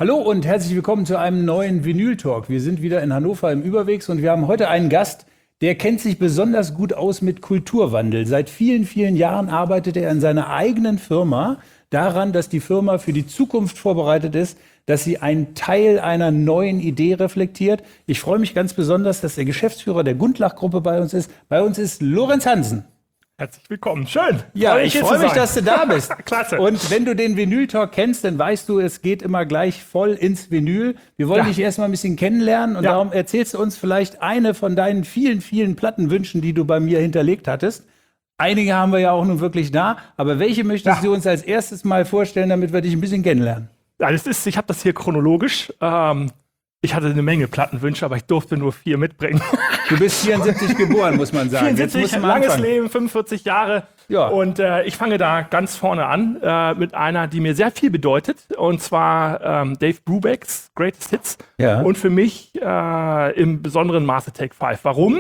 Hallo und herzlich willkommen zu einem neuen Vinyl-Talk. Wir sind wieder in Hannover im Überwegs und wir haben heute einen Gast, der kennt sich besonders gut aus mit Kulturwandel. Seit vielen, vielen Jahren arbeitet er in seiner eigenen Firma daran, dass die Firma für die Zukunft vorbereitet ist, dass sie einen Teil einer neuen Idee reflektiert. Ich freue mich ganz besonders, dass der Geschäftsführer der Gundlach-Gruppe bei uns ist. Bei uns ist Lorenz Hansen. Herzlich willkommen. Schön. Ja, ich freue mich, dass du da bist. Klasse. Und wenn du den Vinyl-Talk kennst, dann weißt du, es geht immer gleich voll ins Vinyl. Wir wollen dich erstmal ein bisschen kennenlernen und darum erzählst du uns vielleicht eine von deinen vielen, vielen Plattenwünschen, die du bei mir hinterlegt hattest. Einige haben wir ja auch nun wirklich da, aber welche möchtest du uns als erstes mal vorstellen, damit wir dich ein bisschen kennenlernen? Ja, ich habe das hier chronologisch. Ich hatte eine Menge Plattenwünsche, aber ich durfte nur 4 mitbringen. Du bist 74 geboren, muss man sagen. 74, langes Leben, 45 Jahre. Ja. Und ich fange da ganz vorne an mit einer, die mir sehr viel bedeutet. Und zwar Dave Brubecks Greatest Hits. Ja. Und für mich im besonderen Maße Take 5. Warum?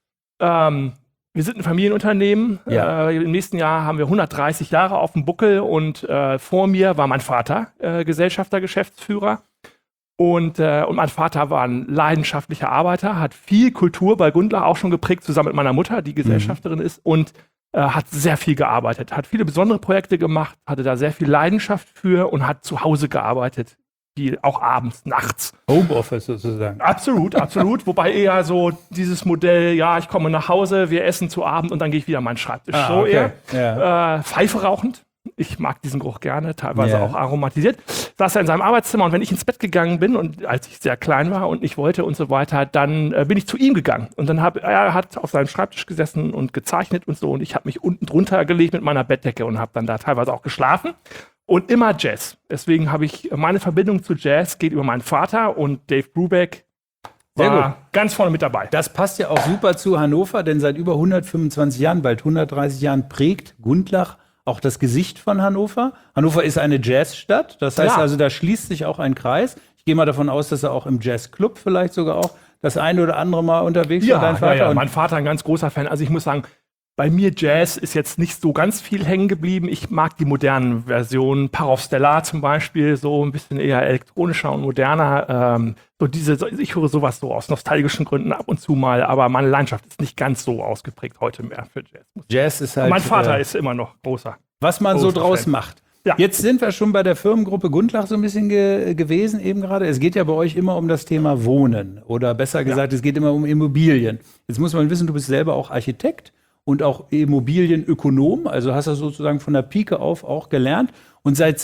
Wir sind ein Familienunternehmen. Ja. Im nächsten Jahr haben wir 130 Jahre auf dem Buckel. Und vor mir war mein Vater Gesellschafter, Geschäftsführer. Und mein Vater war ein leidenschaftlicher Arbeiter, hat viel Kultur bei Gundlach auch schon geprägt, zusammen mit meiner Mutter, die Gesellschafterin ist, und hat sehr viel gearbeitet, hat viele besondere Projekte gemacht, hatte da sehr viel Leidenschaft für und hat zu Hause gearbeitet, viel, auch abends, nachts. Homeoffice sozusagen. Absolut, absolut. Wobei eher so dieses Modell, ja, ich komme nach Hause, wir essen zu Abend und dann gehe ich wieder an meinen Schreibtisch. So okay. eher. Pfeife rauchend. Ich mag diesen Geruch gerne, teilweise auch aromatisiert. Saß er in seinem Arbeitszimmer und wenn ich ins Bett gegangen bin und als ich sehr klein war und nicht wollte und so weiter, dann bin ich zu ihm gegangen. Und dann er hat auf seinem Schreibtisch gesessen und gezeichnet und so und ich habe mich unten drunter gelegt mit meiner Bettdecke und habe dann da teilweise auch geschlafen. Und immer Jazz. Deswegen habe ich meine Verbindung zu Jazz geht über meinen Vater und Dave Brubeck war ganz vorne mit dabei. Das passt ja auch super zu Hannover, denn seit über 125 Jahren, bald 130 Jahren prägt Gundlach auch das Gesicht von Hannover. Hannover ist eine Jazzstadt, das heißt also, da schließt sich auch ein Kreis. Ich gehe mal davon aus, dass er auch im Jazzclub vielleicht sogar auch das eine oder andere Mal unterwegs war, dein Vater. Ja, mein Vater ein ganz großer Fan. Also ich muss sagen, bei mir Jazz ist jetzt nicht so ganz viel hängen geblieben. Ich mag die modernen Versionen, Parov Stellar zum Beispiel, so ein bisschen eher elektronischer und moderner. Ich höre sowas so aus nostalgischen Gründen ab und zu mal, aber meine Leidenschaft ist nicht ganz so ausgeprägt heute mehr für Jazz. Jazz ist halt. Mein Vater ist immer noch großer. Was man so draus macht. Ja. Jetzt sind wir schon bei der Firmengruppe Gundlach so ein bisschen gewesen eben gerade. Es geht ja bei euch immer um das Thema Wohnen oder besser gesagt, es geht immer um Immobilien. Jetzt muss man wissen, du bist selber auch Architekt und auch Immobilienökonom, also hast du sozusagen von der Pike auf auch gelernt. Und seit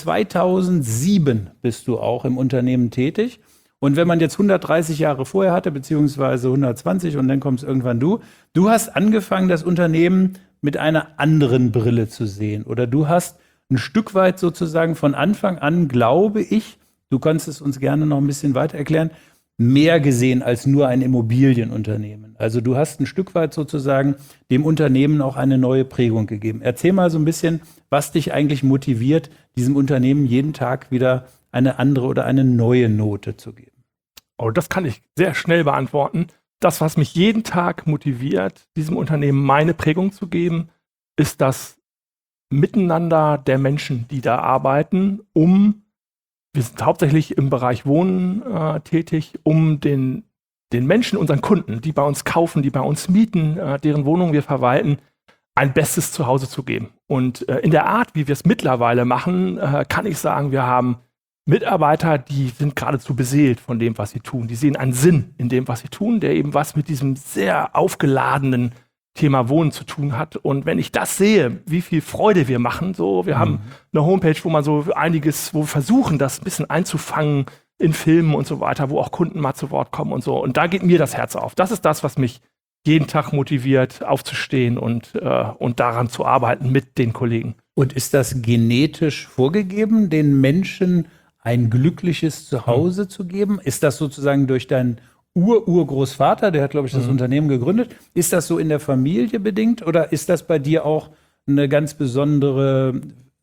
2007 bist du auch im Unternehmen tätig. Und wenn man jetzt 130 Jahre vorher hatte, beziehungsweise 120 und dann kommst irgendwann du hast angefangen, das Unternehmen mit einer anderen Brille zu sehen. Oder du hast ein Stück weit sozusagen von Anfang an, glaube ich, du kannst es uns gerne noch ein bisschen weiter erklären, mehr gesehen als nur ein Immobilienunternehmen. Also du hast ein Stück weit sozusagen dem Unternehmen auch eine neue Prägung gegeben. Erzähl mal so ein bisschen, was dich eigentlich motiviert, diesem Unternehmen jeden Tag wieder eine andere oder eine neue Note zu geben. Oh, das kann ich sehr schnell beantworten. Das, was mich jeden Tag motiviert, diesem Unternehmen meine Prägung zu geben, ist das Miteinander der Menschen, die da arbeiten, wir sind hauptsächlich im Bereich Wohnen tätig, um den Menschen, unseren Kunden, die bei uns kaufen, die bei uns mieten, deren Wohnungen wir verwalten, ein bestes Zuhause zu geben. Und in der Art, wie wir es mittlerweile machen, kann ich sagen, wir haben Mitarbeiter, die sind geradezu beseelt von dem, was sie tun. Die sehen einen Sinn in dem, was sie tun, der eben was mit diesem sehr aufgeladenen Thema Wohnen zu tun hat. Und wenn ich das sehe, wie viel Freude wir machen, wir haben eine Homepage, wo man so einiges, wo wir versuchen, das ein bisschen einzufangen in Filmen und so weiter, wo auch Kunden mal zu Wort kommen und so. Und da geht mir das Herz auf. Das ist das, was mich jeden Tag motiviert, aufzustehen und daran zu arbeiten mit den Kollegen. Und ist das genetisch vorgegeben, den Menschen ein glückliches Zuhause zu geben? Ist das sozusagen durch deinen Urgroßvater, der hat, glaube ich, das Unternehmen gegründet. Ist das so in der Familie bedingt oder ist das bei dir auch eine ganz besondere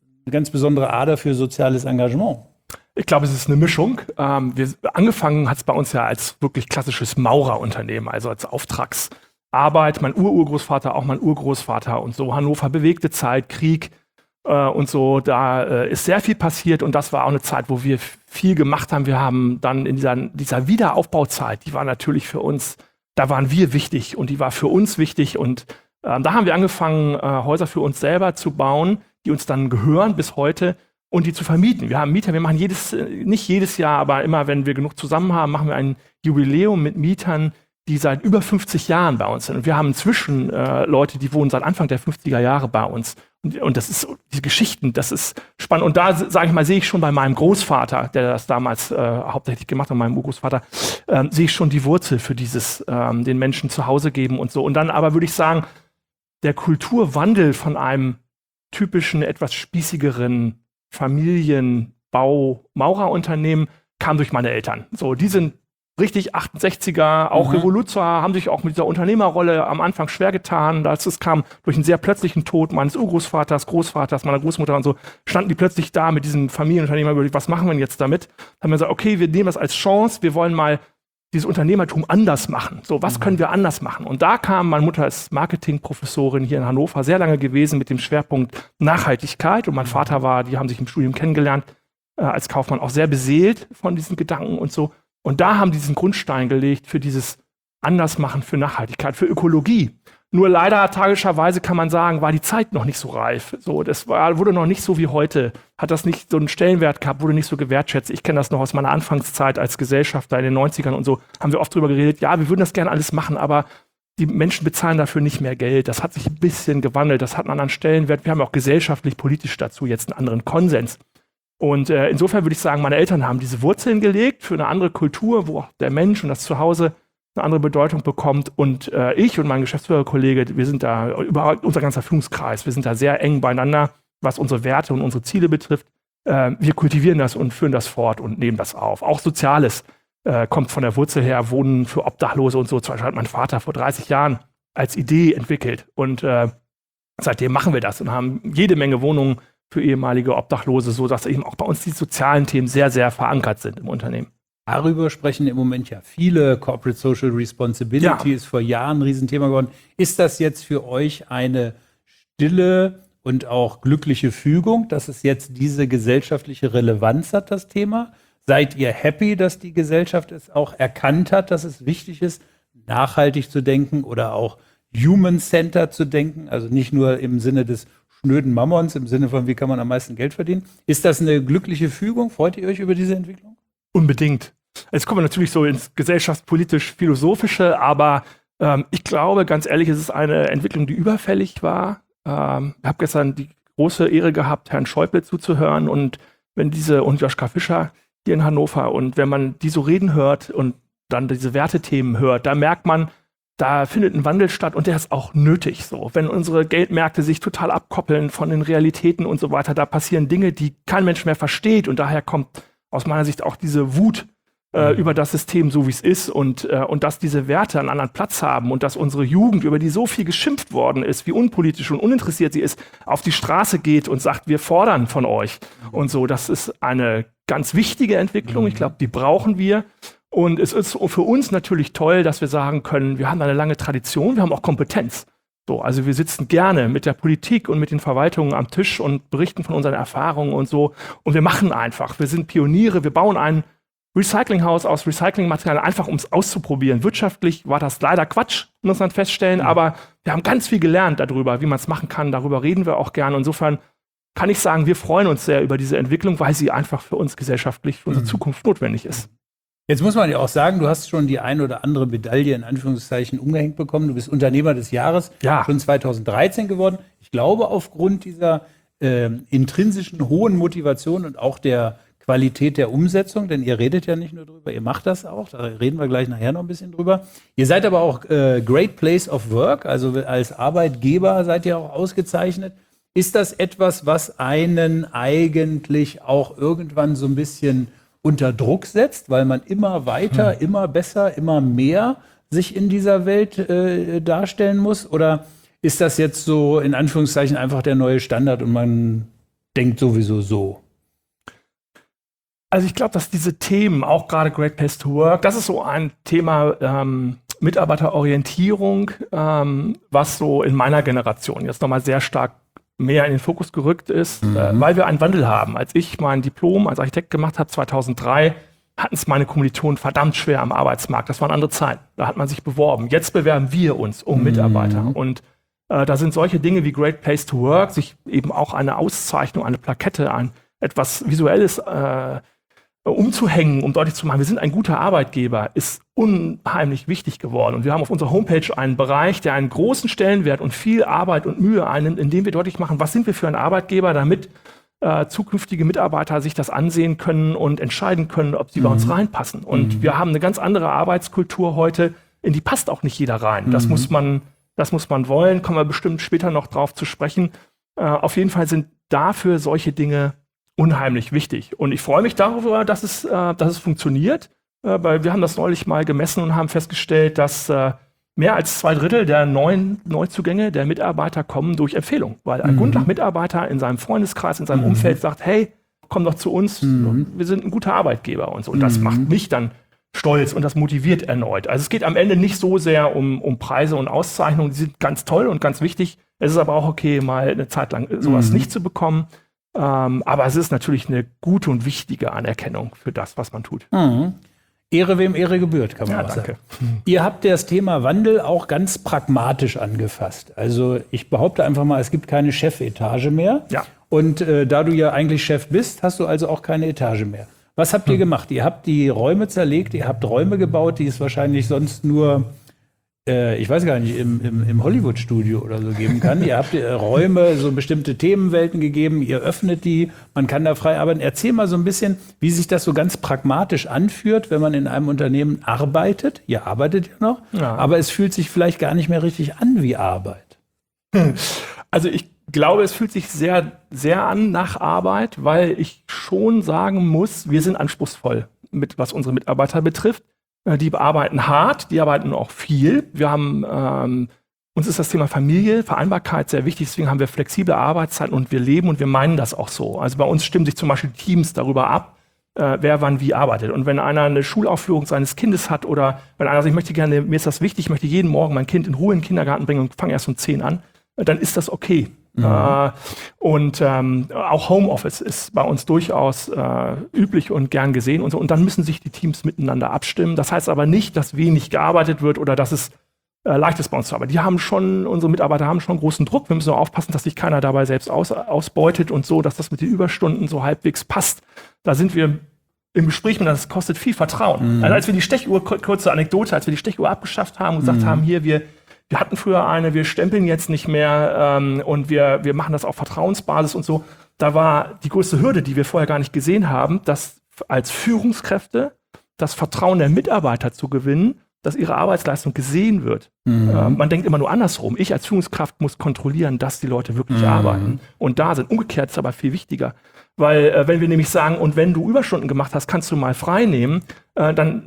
Ader für soziales Engagement? Ich glaube, es ist eine Mischung. Angefangen hat es bei uns ja als wirklich klassisches Maurerunternehmen, also als Auftragsarbeit. Mein Urgroßvater, auch mein Urgroßvater und so. Hannover, bewegte Zeit, Krieg. und so. Da ist sehr viel passiert und das war auch eine Zeit, wo wir viel gemacht haben. Wir haben dann in dieser Wiederaufbauzeit, die war natürlich für uns, da waren wir wichtig und die war für uns wichtig und da haben wir angefangen, Häuser für uns selber zu bauen, die uns dann gehören bis heute und die zu vermieten. Wir haben Mieter, wir machen nicht jedes Jahr, aber immer, wenn wir genug zusammen haben, machen wir ein Jubiläum mit Mietern, die seit über 50 Jahren bei uns sind. Und wir haben inzwischen Leute, die wohnen seit Anfang der 50er Jahre bei uns. Und das ist, diese Geschichten, das ist spannend. Und da, sage ich mal, sehe ich schon bei meinem Großvater, der das damals hauptsächlich gemacht hat, meinem Urgroßvater, sehe ich schon die Wurzel für dieses den Menschen zu Hause geben und so. Und dann aber würde ich sagen, der Kulturwandel von einem typischen, etwas spießigeren Familienbau-Maurerunternehmen kam durch meine Eltern. So, die sind richtig 68er, auch Revoluzer, haben sich auch mit dieser Unternehmerrolle am Anfang schwer getan. Es kam durch einen sehr plötzlichen Tod meines Urgroßvaters, Großvaters, meiner Großmutter und so, standen die plötzlich da mit diesem Familienunternehmer, was machen wir denn jetzt damit? Haben wir gesagt, okay, wir nehmen das als Chance, wir wollen mal dieses Unternehmertum anders machen. So, was können wir anders machen? Und da kam, meine Mutter ist Marketingprofessorin hier in Hannover, sehr lange gewesen mit dem Schwerpunkt Nachhaltigkeit und mein Vater die haben sich im Studium kennengelernt, als Kaufmann auch sehr beseelt von diesen Gedanken und so. Und da haben die diesen Grundstein gelegt für dieses Andersmachen, für Nachhaltigkeit, für Ökologie. Nur leider, tragischerweise kann man sagen, war die Zeit noch nicht so reif. So, wurde noch nicht so wie heute, hat das nicht so einen Stellenwert gehabt, wurde nicht so gewertschätzt. Ich kenne das noch aus meiner Anfangszeit als Gesellschafter in den 90ern und so, haben wir oft drüber geredet, ja, wir würden das gerne alles machen, aber die Menschen bezahlen dafür nicht mehr Geld. Das hat sich ein bisschen gewandelt, das hat einen anderen Stellenwert. Wir haben auch gesellschaftlich, politisch dazu jetzt einen anderen Konsens. Und insofern würde ich sagen, meine Eltern haben diese Wurzeln gelegt für eine andere Kultur, wo auch der Mensch und das Zuhause eine andere Bedeutung bekommt. Und ich und mein Geschäftsführerkollege, wir sind da, überall, unser ganzer Führungskreis, wir sind da sehr eng beieinander, was unsere Werte und unsere Ziele betrifft. Wir kultivieren das und führen das fort und nehmen das auf. Auch Soziales kommt von der Wurzel her, Wohnen für Obdachlose und so. Zum Beispiel hat mein Vater vor 30 Jahren als Idee entwickelt. Und seitdem machen wir das und haben jede Menge Wohnungen für ehemalige Obdachlose, sodass eben auch bei uns die sozialen Themen sehr, sehr verankert sind im Unternehmen. Darüber sprechen im Moment ja viele. Corporate Social Responsibility ist vor Jahren ein Riesenthema geworden. Ist das jetzt für euch eine stille und auch glückliche Fügung, dass es jetzt diese gesellschaftliche Relevanz hat, das Thema? Seid ihr happy, dass die Gesellschaft es auch erkannt hat, dass es wichtig ist, nachhaltig zu denken oder auch human-centered zu denken? Also nicht nur im Sinne des schnöden Mammons, im Sinne von, wie kann man am meisten Geld verdienen. Ist das eine glückliche Fügung? Freut ihr euch über diese Entwicklung? Unbedingt. Jetzt kommen wir natürlich so ins gesellschaftspolitisch-philosophische, aber ich glaube, ganz ehrlich, es ist eine Entwicklung, die überfällig war. Ich habe gestern die große Ehre gehabt, Herrn Schäuble zuzuhören und Joschka Fischer hier in Hannover und wenn man die so reden hört und dann diese Wertethemen hört, da merkt man, da findet ein Wandel statt und der ist auch nötig so. Wenn unsere Geldmärkte sich total abkoppeln von den Realitäten und so weiter, da passieren Dinge, die kein Mensch mehr versteht und daher kommt aus meiner Sicht auch diese Wut über das System, so wie es ist und dass diese Werte einen anderen Platz haben und dass unsere Jugend, über die so viel geschimpft worden ist, wie unpolitisch und uninteressiert sie ist, auf die Straße geht und sagt, wir fordern von euch und so. Das ist eine ganz wichtige Entwicklung. Ich glaube, die brauchen wir. Und es ist für uns natürlich toll, dass wir sagen können, wir haben eine lange Tradition, wir haben auch Kompetenz. So, also wir sitzen gerne mit der Politik und mit den Verwaltungen am Tisch und berichten von unseren Erfahrungen und so. Und wir machen einfach. Wir sind Pioniere, wir bauen ein Recyclinghaus aus Recyclingmaterialien, einfach um es auszuprobieren. Wirtschaftlich war das leider Quatsch, muss man feststellen, aber wir haben ganz viel gelernt darüber, wie man es machen kann. Darüber reden wir auch gerne. Insofern kann ich sagen, wir freuen uns sehr über diese Entwicklung, weil sie einfach für uns gesellschaftlich, für unsere Zukunft notwendig ist. Jetzt muss man ja auch sagen, du hast schon die ein oder andere Medaille in Anführungszeichen umgehängt bekommen. Du bist Unternehmer des Jahres, schon 2013 geworden. Ich glaube, aufgrund dieser intrinsischen hohen Motivation und auch der Qualität der Umsetzung, denn ihr redet ja nicht nur drüber, ihr macht das auch, da reden wir gleich nachher noch ein bisschen drüber. Ihr seid aber auch Great Place of Work, also als Arbeitgeber seid ihr auch ausgezeichnet. Ist das etwas, was einen eigentlich auch irgendwann so ein bisschen unter Druck setzt, weil man immer weiter, immer besser, immer mehr sich in dieser Welt darstellen muss? Oder ist das jetzt so in Anführungszeichen einfach der neue Standard und man denkt sowieso so? Also ich glaube, dass diese Themen, auch gerade Great Place to Work, das ist so ein Thema Mitarbeiterorientierung, was so in meiner Generation jetzt nochmal sehr stark mehr in den Fokus gerückt ist, weil wir einen Wandel haben. Als ich mein Diplom als Architekt gemacht habe, 2003, hatten es meine Kommilitonen verdammt schwer am Arbeitsmarkt. Das waren andere Zeiten. Da hat man sich beworben. Jetzt bewerben wir uns um Mitarbeiter. Und da sind solche Dinge wie Great Place to Work, sich eben auch eine Auszeichnung, eine Plakette, ein etwas Visuelles umzuhängen, um deutlich zu machen, wir sind ein guter Arbeitgeber, ist unheimlich wichtig geworden. Und wir haben auf unserer Homepage einen Bereich, der einen großen Stellenwert und viel Arbeit und Mühe einnimmt, indem wir deutlich machen, was sind wir für ein Arbeitgeber, damit zukünftige Mitarbeiter sich das ansehen können und entscheiden können, ob sie bei uns reinpassen. Und wir haben eine ganz andere Arbeitskultur heute, in die passt auch nicht jeder rein. Das muss man wollen, kommen wir bestimmt später noch drauf zu sprechen. Auf jeden Fall sind dafür solche Dinge unheimlich wichtig. Und ich freue mich darüber, dass es funktioniert, weil wir haben das neulich mal gemessen und haben festgestellt, dass mehr als 2/3 der neuen Neuzugänge der Mitarbeiter kommen durch Empfehlung. Weil ein Gundlach-Mitarbeiter in seinem Freundeskreis, in seinem Umfeld sagt, hey, komm doch zu uns, wir sind ein guter Arbeitgeber und so. Und das macht mich dann stolz und das motiviert erneut. Also es geht am Ende nicht so sehr um Preise und Auszeichnungen, die sind ganz toll und ganz wichtig. Es ist aber auch okay, mal eine Zeit lang sowas nicht zu bekommen. Aber es ist natürlich eine gute und wichtige Anerkennung für das, was man tut. Ehre wem Ehre gebührt, kann man auch danke. sagen. Ihr habt das Thema Wandel auch ganz pragmatisch angefasst. Also ich behaupte einfach mal, es gibt keine Chefetage mehr. Ja. Und da du ja eigentlich Chef bist, hast du also auch keine Etage mehr. Was habt ihr gemacht? Ihr habt die Räume zerlegt, ihr habt Räume gebaut, die es wahrscheinlich sonst nur ich weiß gar nicht, im Hollywood-Studio oder so geben kann. Ihr habt Räume, so bestimmte Themenwelten gegeben, ihr öffnet die, man kann da frei arbeiten. Erzähl mal so ein bisschen, wie sich das so ganz pragmatisch anfühlt, wenn man in einem Unternehmen arbeitet. Ihr arbeitet ja noch, aber es fühlt sich vielleicht gar nicht mehr richtig an wie Arbeit. Also ich glaube, es fühlt sich sehr, sehr an nach Arbeit, weil ich schon sagen muss, wir sind anspruchsvoll, was unsere Mitarbeiter betrifft. Die arbeiten hart, die arbeiten auch viel. Wir haben, uns ist das Thema Familie, Vereinbarkeit sehr wichtig, deswegen haben wir flexible Arbeitszeiten und wir leben und wir meinen das auch so. Also bei uns stimmen sich zum Beispiel Teams darüber ab, wer wann wie arbeitet. Und wenn einer eine Schulaufführung seines Kindes hat oder wenn einer sagt, ich möchte gerne, mir ist das wichtig, ich möchte jeden Morgen mein Kind in Ruhe in den Kindergarten bringen und fange erst um 10 an, dann ist das okay. Und auch Homeoffice ist bei uns durchaus üblich und gern gesehen und so. Und dann müssen sich die Teams miteinander abstimmen. Das heißt aber nicht, dass wenig gearbeitet wird oder dass es leicht ist bei uns zu arbeiten. Unsere Mitarbeiter haben schon großen Druck. Wir müssen auch aufpassen, dass sich keiner dabei selbst ausbeutet und so, dass das mit den Überstunden so halbwegs passt. Da sind wir im Gespräch, und das kostet viel Vertrauen. Also als wir die Stechuhr, kurze Anekdote, als wir die Stechuhr abgeschafft haben und gesagt haben, hier, wir hatten früher eine, wir stempeln jetzt nicht mehr und wir machen das auf Vertrauensbasis und so. Da war die größte Hürde, die wir vorher gar nicht gesehen haben, dass als Führungskräfte das Vertrauen der Mitarbeiter zu gewinnen, dass ihre Arbeitsleistung gesehen wird. Man denkt immer nur andersrum. Ich als Führungskraft muss kontrollieren, dass die Leute wirklich arbeiten und da sind. Umgekehrt ist aber viel wichtiger. Weil wenn wir nämlich sagen, und wenn du Überstunden gemacht hast, kannst du mal frei nehmen, dann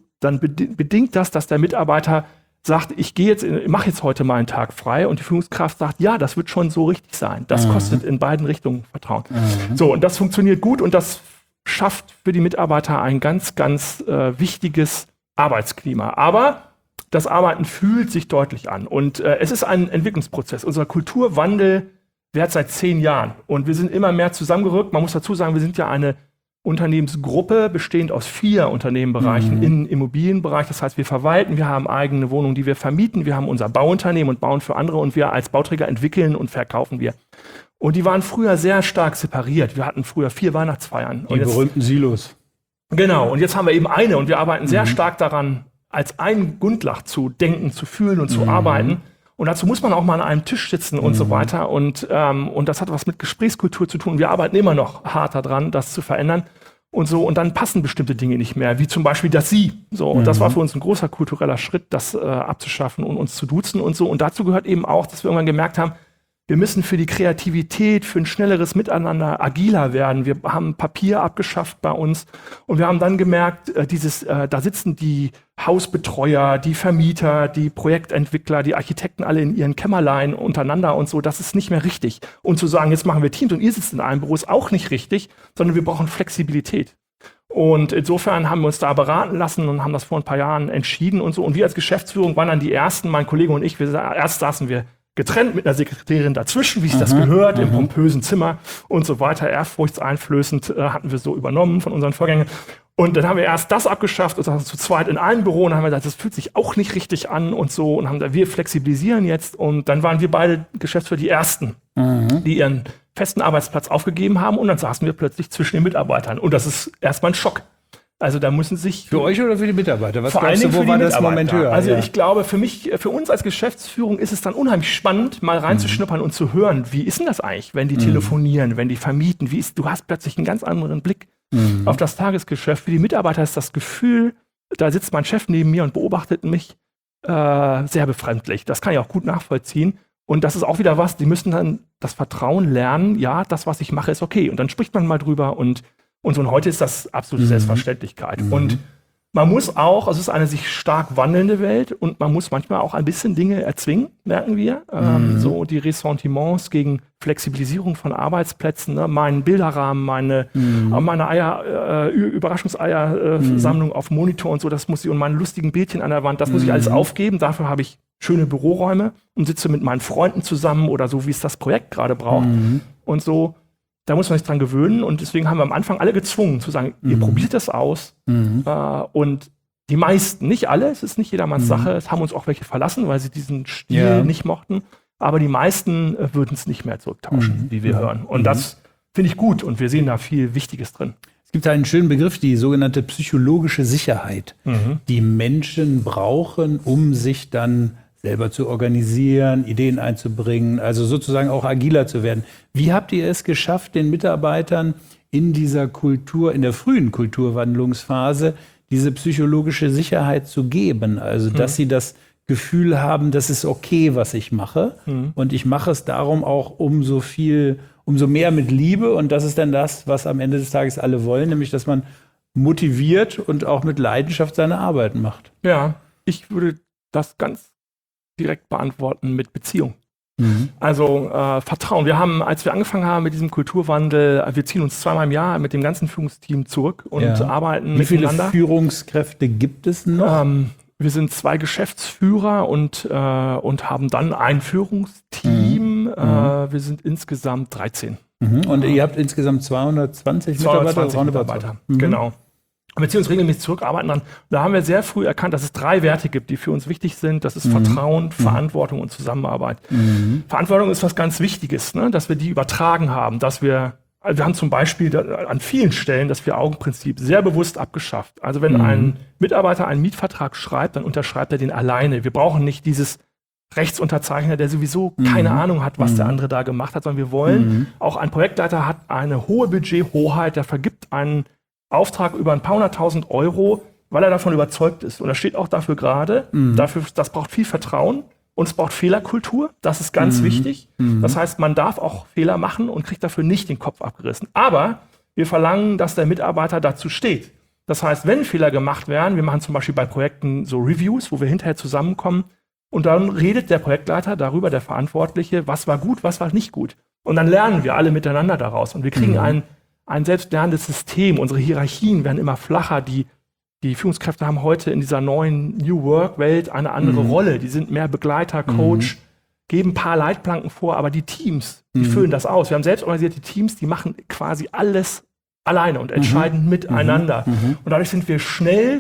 bedingt das, dass der Mitarbeiter sagt, ich mache jetzt heute mal einen Tag frei und die Führungskraft sagt, ja, das wird schon so richtig sein. Das kostet in beiden Richtungen Vertrauen. So, und das funktioniert gut und das schafft für die Mitarbeiter ein ganz, ganz wichtiges Arbeitsklima. Aber das Arbeiten fühlt sich deutlich an und es ist ein Entwicklungsprozess. Unser Kulturwandel währt seit 10 Jahren und wir sind immer mehr zusammengerückt. Man muss dazu sagen, wir sind ja eine Unternehmensgruppe bestehend aus 4 Unternehmenbereichen im Immobilienbereich. Das heißt, wir verwalten, wir haben eigene Wohnungen, die wir vermieten, wir haben unser Bauunternehmen und bauen für andere und wir als Bauträger entwickeln und verkaufen wir. Und die waren früher sehr stark separiert. Wir hatten früher 4 Weihnachtsfeiern. Die berühmten Silos. Genau, und jetzt haben wir eben eine und wir arbeiten sehr stark daran, als ein Gundlach zu denken, zu fühlen und zu arbeiten. Und dazu muss man auch mal an einem Tisch sitzen und so weiter. Und das hat was mit Gesprächskultur zu tun. Wir arbeiten immer noch hart daran, das zu verändern und so. Und dann passen bestimmte Dinge nicht mehr, wie zum Beispiel das Sie. So, und das war für uns ein großer kultureller Schritt, das abzuschaffen und uns zu duzen und so. Und dazu gehört eben auch, dass wir irgendwann gemerkt haben, wir müssen für die Kreativität, für ein schnelleres Miteinander agiler werden. Wir haben Papier abgeschafft bei uns und wir haben dann gemerkt, da sitzen die Hausbetreuer, die Vermieter, die Projektentwickler, die Architekten alle in ihren Kämmerlein untereinander und so. Das ist nicht mehr richtig. Und zu sagen, jetzt machen wir Teams und ihr sitzt in einem Büro, ist auch nicht richtig, sondern wir brauchen Flexibilität. Und insofern haben wir uns da beraten lassen und haben das vor ein paar Jahren entschieden und so. Und wir als Geschäftsführung waren dann die Ersten, mein Kollege und ich, erst saßen wir getrennt mit einer Sekretärin dazwischen, wie sich das gehört, im pompösen Zimmer und so weiter. Ehrfurchtseinflößend hatten wir so übernommen von unseren Vorgängern. Und dann haben wir erst das abgeschafft und dann zu zweit in einem Büro und dann haben wir gesagt, das fühlt sich auch nicht richtig an und so und haben gesagt, wir flexibilisieren jetzt und dann waren wir beide Geschäftsführer die Ersten, die ihren festen Arbeitsplatz aufgegeben haben und dann saßen wir plötzlich zwischen den Mitarbeitern und das ist erstmal ein Schock. Also da müssen sich... Für euch oder für die Mitarbeiter? Was vor allen Dingen wo war das Moment höher? Also ich glaube, für uns als Geschäftsführung ist es dann unheimlich spannend, mal reinzuschnuppern und zu hören, wie ist denn das eigentlich, wenn die telefonieren, wenn die vermieten, du hast plötzlich einen ganz anderen Blick auf das Tagesgeschäft. Für die Mitarbeiter ist das Gefühl, da sitzt mein Chef neben mir und beobachtet mich sehr befremdlich. Das kann ich auch gut nachvollziehen. Und das ist auch wieder was, die müssen dann das Vertrauen lernen, ja, das, was ich mache, ist okay. Und dann spricht man mal drüber und so. Und heute ist das absolute Selbstverständlichkeit. Und man muss auch, also es ist eine sich stark wandelnde Welt und man muss manchmal auch ein bisschen Dinge erzwingen, merken wir. So die Ressentiments gegen Flexibilisierung von Arbeitsplätzen, ne? Meinen Bilderrahmen, meine Überraschungseiersammlung auf Monitor und so, das muss ich, und meine lustigen Bildchen an der Wand, das muss ich alles aufgeben. Dafür habe ich schöne Büroräume und sitze mit meinen Freunden zusammen oder so, wie es das Projekt gerade braucht. Und so, da muss man sich dran gewöhnen und deswegen haben wir am Anfang alle gezwungen zu sagen, ihr probiert das aus. Und die meisten, nicht alle, es ist nicht jedermanns Sache, es haben uns auch welche verlassen, weil sie diesen Stil nicht mochten, aber die meisten würden es nicht mehr zurücktauschen, wie wir hören. Und das finde ich gut und wir sehen da viel Wichtiges drin. Es gibt einen schönen Begriff, die sogenannte psychologische Sicherheit, die Menschen brauchen, um sich dann selber zu organisieren, Ideen einzubringen, also sozusagen auch agiler zu werden. Wie habt ihr es geschafft, den Mitarbeitern in dieser Kultur, in der frühen Kulturwandlungsphase, diese psychologische Sicherheit zu geben? Also, dass sie das Gefühl haben, das ist okay, was ich mache. Und ich mache es darum auch umso mehr mit Liebe. Und das ist dann das, was am Ende des Tages alle wollen, nämlich, dass man motiviert und auch mit Leidenschaft seine Arbeit macht. Ja, ich würde das ganz direkt beantworten mit Beziehung. Also Vertrauen. Wir haben, als wir angefangen haben mit diesem Kulturwandel, wir ziehen uns zweimal im Jahr mit dem ganzen Führungsteam zurück und arbeiten miteinander. Wie viele Führungskräfte gibt es noch? Wir sind 2 Geschäftsführer und haben dann ein Führungsteam. Wir sind insgesamt 13. Und ihr habt insgesamt 220 Mitarbeiter. Genau. Wir ziehen uns regelmäßig zurück, arbeiten dran. Da haben wir sehr früh erkannt, dass es 3 Werte gibt, die für uns wichtig sind. Das ist Vertrauen, Verantwortung und Zusammenarbeit. Verantwortung ist was ganz Wichtiges, ne? Dass wir die übertragen haben. Wir haben zum Beispiel an vielen Stellen das 4-Augen-Prinzip sehr bewusst abgeschafft. Also wenn ein Mitarbeiter einen Mietvertrag schreibt, dann unterschreibt er den alleine. Wir brauchen nicht dieses Rechtsunterzeichner, der sowieso keine Ahnung hat, was der andere da gemacht hat, sondern wir wollen, auch ein Projektleiter hat eine hohe Budgethoheit, der vergibt einen Auftrag über ein paar 100.000 €, weil er davon überzeugt ist. Und er steht auch dafür gerade. Das braucht viel Vertrauen und es braucht Fehlerkultur. Das ist ganz wichtig. Das heißt, man darf auch Fehler machen und kriegt dafür nicht den Kopf abgerissen. Aber wir verlangen, dass der Mitarbeiter dazu steht. Das heißt, wenn Fehler gemacht werden, wir machen zum Beispiel bei Projekten so Reviews, wo wir hinterher zusammenkommen und dann redet der Projektleiter darüber, der Verantwortliche, was war gut, was war nicht gut. Und dann lernen wir alle miteinander daraus und wir kriegen ein selbstlernendes System. Unsere Hierarchien werden immer flacher. Die Führungskräfte haben heute in dieser neuen New Work-Welt eine andere Rolle. Die sind mehr Begleiter, Coach, geben ein paar Leitplanken vor, aber die Teams, die füllen das aus. Wir haben selbstorganisierte Teams, die machen quasi alles alleine und entscheiden miteinander. Und dadurch sind wir schnell,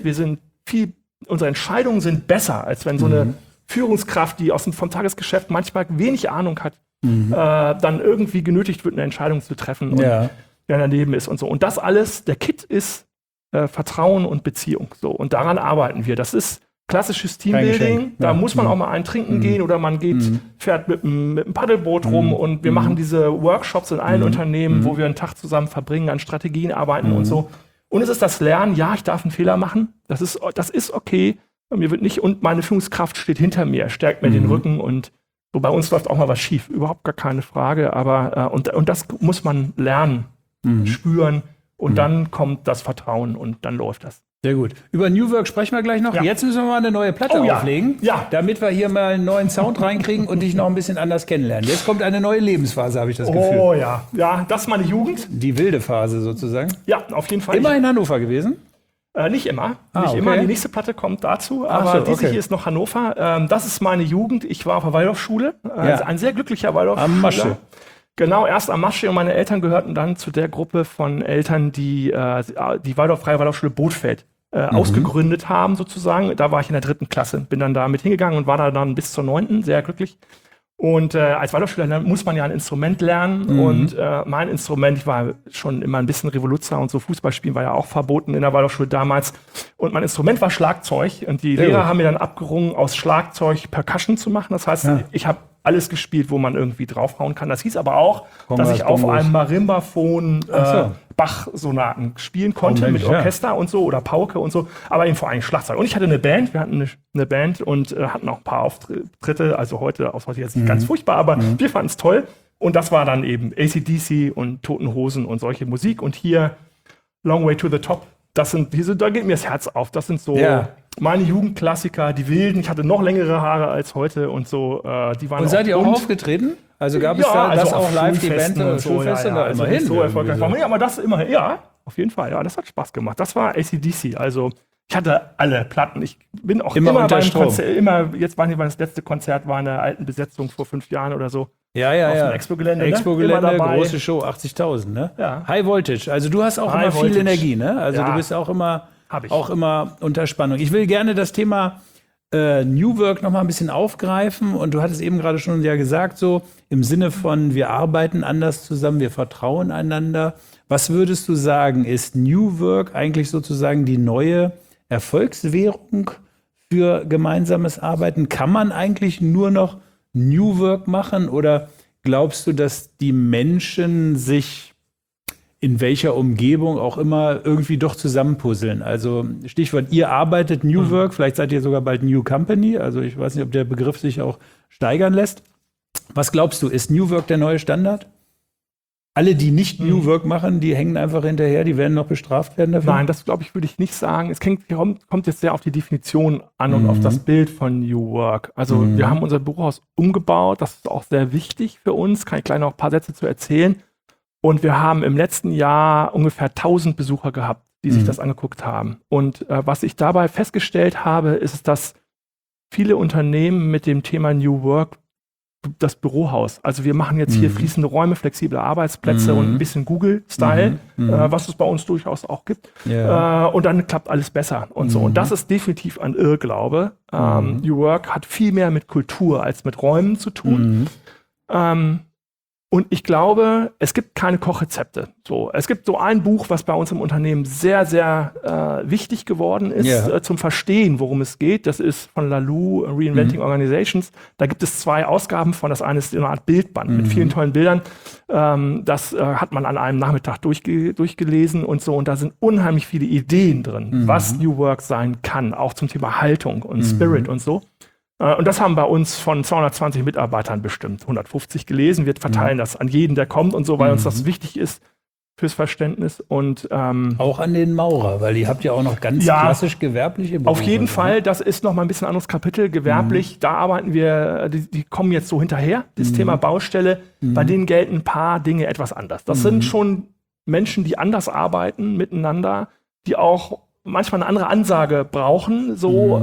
unsere Entscheidungen sind besser, als wenn so eine Führungskraft, die vom Tagesgeschäft manchmal wenig Ahnung hat, dann irgendwie genötigt wird, eine Entscheidung zu treffen. Und wer daneben ist und so. Und das alles, der Kit ist Vertrauen und Beziehung. So. Und daran arbeiten wir. Das ist klassisches Teambuilding. Da muss man auch mal einen trinken gehen oder man fährt mit einem Paddelboot rum und wir machen diese Workshops in allen Unternehmen, wo wir einen Tag zusammen verbringen, an Strategien arbeiten und so. Und es ist das Lernen, ja, ich darf einen Fehler machen. Das ist okay. Mir wird nicht, und meine Führungskraft steht hinter mir, stärkt mir den Rücken und so. Bei uns läuft auch mal was schief. Überhaupt gar keine Frage. Aber und das muss man lernen. Spüren und dann kommt das Vertrauen und dann läuft das. Sehr gut. Über New Work sprechen wir gleich noch. Jetzt müssen wir mal eine neue Platte auflegen, damit wir hier mal einen neuen Sound reinkriegen und dich noch ein bisschen anders kennenlernen. Jetzt kommt eine neue Lebensphase, habe ich das Gefühl. Oh ja, das ist meine Jugend. Die wilde Phase sozusagen. Ja, auf jeden Fall. Immer in Hannover gewesen? Nicht immer. Ah, Nicht immer. okay. Die nächste Platte kommt dazu. Ach Aber so, diese okay. hier ist noch Hannover. Das ist meine Jugend. Ich war auf der Waldorfschule. Ein sehr glücklicher Waldorfschüler. Am Masche. Genau, erst am Masche. Und meine Eltern gehörten dann zu der Gruppe von Eltern, die die Freie Waldorfschule Bothfeld ausgegründet haben, sozusagen. Da war ich in der 3. Klasse. Bin dann da mit hingegangen und war da dann bis zur 9. sehr glücklich. Und als Waldorfschüler muss man ja ein Instrument lernen. Und mein Instrument, ich war schon immer ein bisschen Revoluzer und so, Fußballspielen war ja auch verboten in der Waldorfschule damals. Und mein Instrument war Schlagzeug. Und die Lehrer haben mir dann abgerungen, aus Schlagzeug Percussion zu machen. Das heißt, ich habe alles gespielt, wo man irgendwie draufhauen kann. Das hieß aber auch, dass ich auf einem Marimbaphon Bach-Sonaten spielen konnte mit Orchester und so oder Pauke und so, aber eben vor allem Schlagzeug. Und ich hatte eine Band, wir hatten eine Band und hatten auch ein paar Auftritte, also heute jetzt nicht ganz furchtbar, aber wir fanden es toll. Und das war dann eben AC/DC und Toten Hosen und solche Musik. Und hier Long Way to the Top, da geht mir das Herz auf. Das sind so meine Jugendklassiker, die Wilden. Ich hatte noch längere Haare als heute und so. Die waren und seid ihr auch aufgetreten? Also gab es da das auch live, die Band und so, Schulfeste? ja, also immerhin. so erfolgreich war. Ja, aber das immerhin, ja, auf jeden Fall. Ja, das hat Spaß gemacht. Das war AC/DC. Also ich hatte alle Platten. Ich bin auch immer unter beim Strom. Konzert. Jetzt war das letzte Konzert war in der alten Besetzung vor 5 Jahren oder so. Ja. Auf dem Expo-Gelände. Expo-Gelände, Immer dabei. große Show, 80.000, ne? Ja. High Voltage. Also du hast auch High immer viel Voltage. Energie, ne? Also Ja. du bist auch immer Hab ich. unter Spannung. Ich will gerne das Thema New Work noch mal ein bisschen aufgreifen. Und du hattest eben gerade schon ja gesagt, so im Sinne von, wir arbeiten anders zusammen, wir vertrauen einander. Was würdest du sagen, ist New Work eigentlich sozusagen die neue Erfolgswährung für gemeinsames Arbeiten? Kann man eigentlich nur noch New Work machen oder glaubst du, dass die Menschen sich in welcher Umgebung auch immer irgendwie doch zusammenpuzzeln? Also Stichwort, ihr arbeitet New Work, vielleicht seid ihr sogar bald New Company, also ich weiß nicht, ob der Begriff sich auch steigern lässt. Was glaubst du, ist New Work der neue Standard? Alle, die nicht New Work machen, die hängen einfach hinterher, die werden noch bestraft werden dafür? Nein, das glaube ich, würde ich nicht sagen. Es kommt jetzt sehr auf die Definition an und auf das Bild von New Work. Also wir haben unser Bürohaus umgebaut, das ist auch sehr wichtig für uns, kann ich gleich noch ein paar Sätze zu erzählen. Und wir haben im letzten Jahr ungefähr 1000 Besucher gehabt, die sich das angeguckt haben. Und was ich dabei festgestellt habe, ist, dass viele Unternehmen mit dem Thema New Work das Bürohaus, also wir machen jetzt hier fließende Räume, flexible Arbeitsplätze und ein bisschen Google-Style, was es bei uns durchaus auch gibt. Ja. Und dann klappt alles besser und so. Und das ist definitiv ein Irrglaube. New Work hat viel mehr mit Kultur als mit Räumen zu tun. Und ich glaube, es gibt keine Kochrezepte. So, es gibt so ein Buch, was bei uns im Unternehmen sehr, sehr wichtig geworden ist, zum Verstehen, worum es geht. Das ist von Lalou, Reinventing Organizations. Da gibt es 2 Ausgaben von. Das eine ist eine Art Bildband mit vielen tollen Bildern. Das hat man an einem Nachmittag durchgelesen und so. Und da sind unheimlich viele Ideen drin, was New Work sein kann, auch zum Thema Haltung und Spirit und so. Und das haben bei uns von 220 Mitarbeitern bestimmt 150 gelesen. Wir verteilen das an jeden, der kommt und so, weil uns das wichtig ist fürs Verständnis. Und auch an den Maurer, weil ihr habt ja auch noch ganz klassisch gewerbliche Berufe. Auf jeden Fall, das ist noch mal ein bisschen anderes Kapitel. Gewerblich, da arbeiten wir, die kommen jetzt so hinterher. Das Thema Baustelle, bei denen gelten ein paar Dinge etwas anders. Das sind schon Menschen, die anders arbeiten miteinander, die auch manchmal eine andere Ansage brauchen, so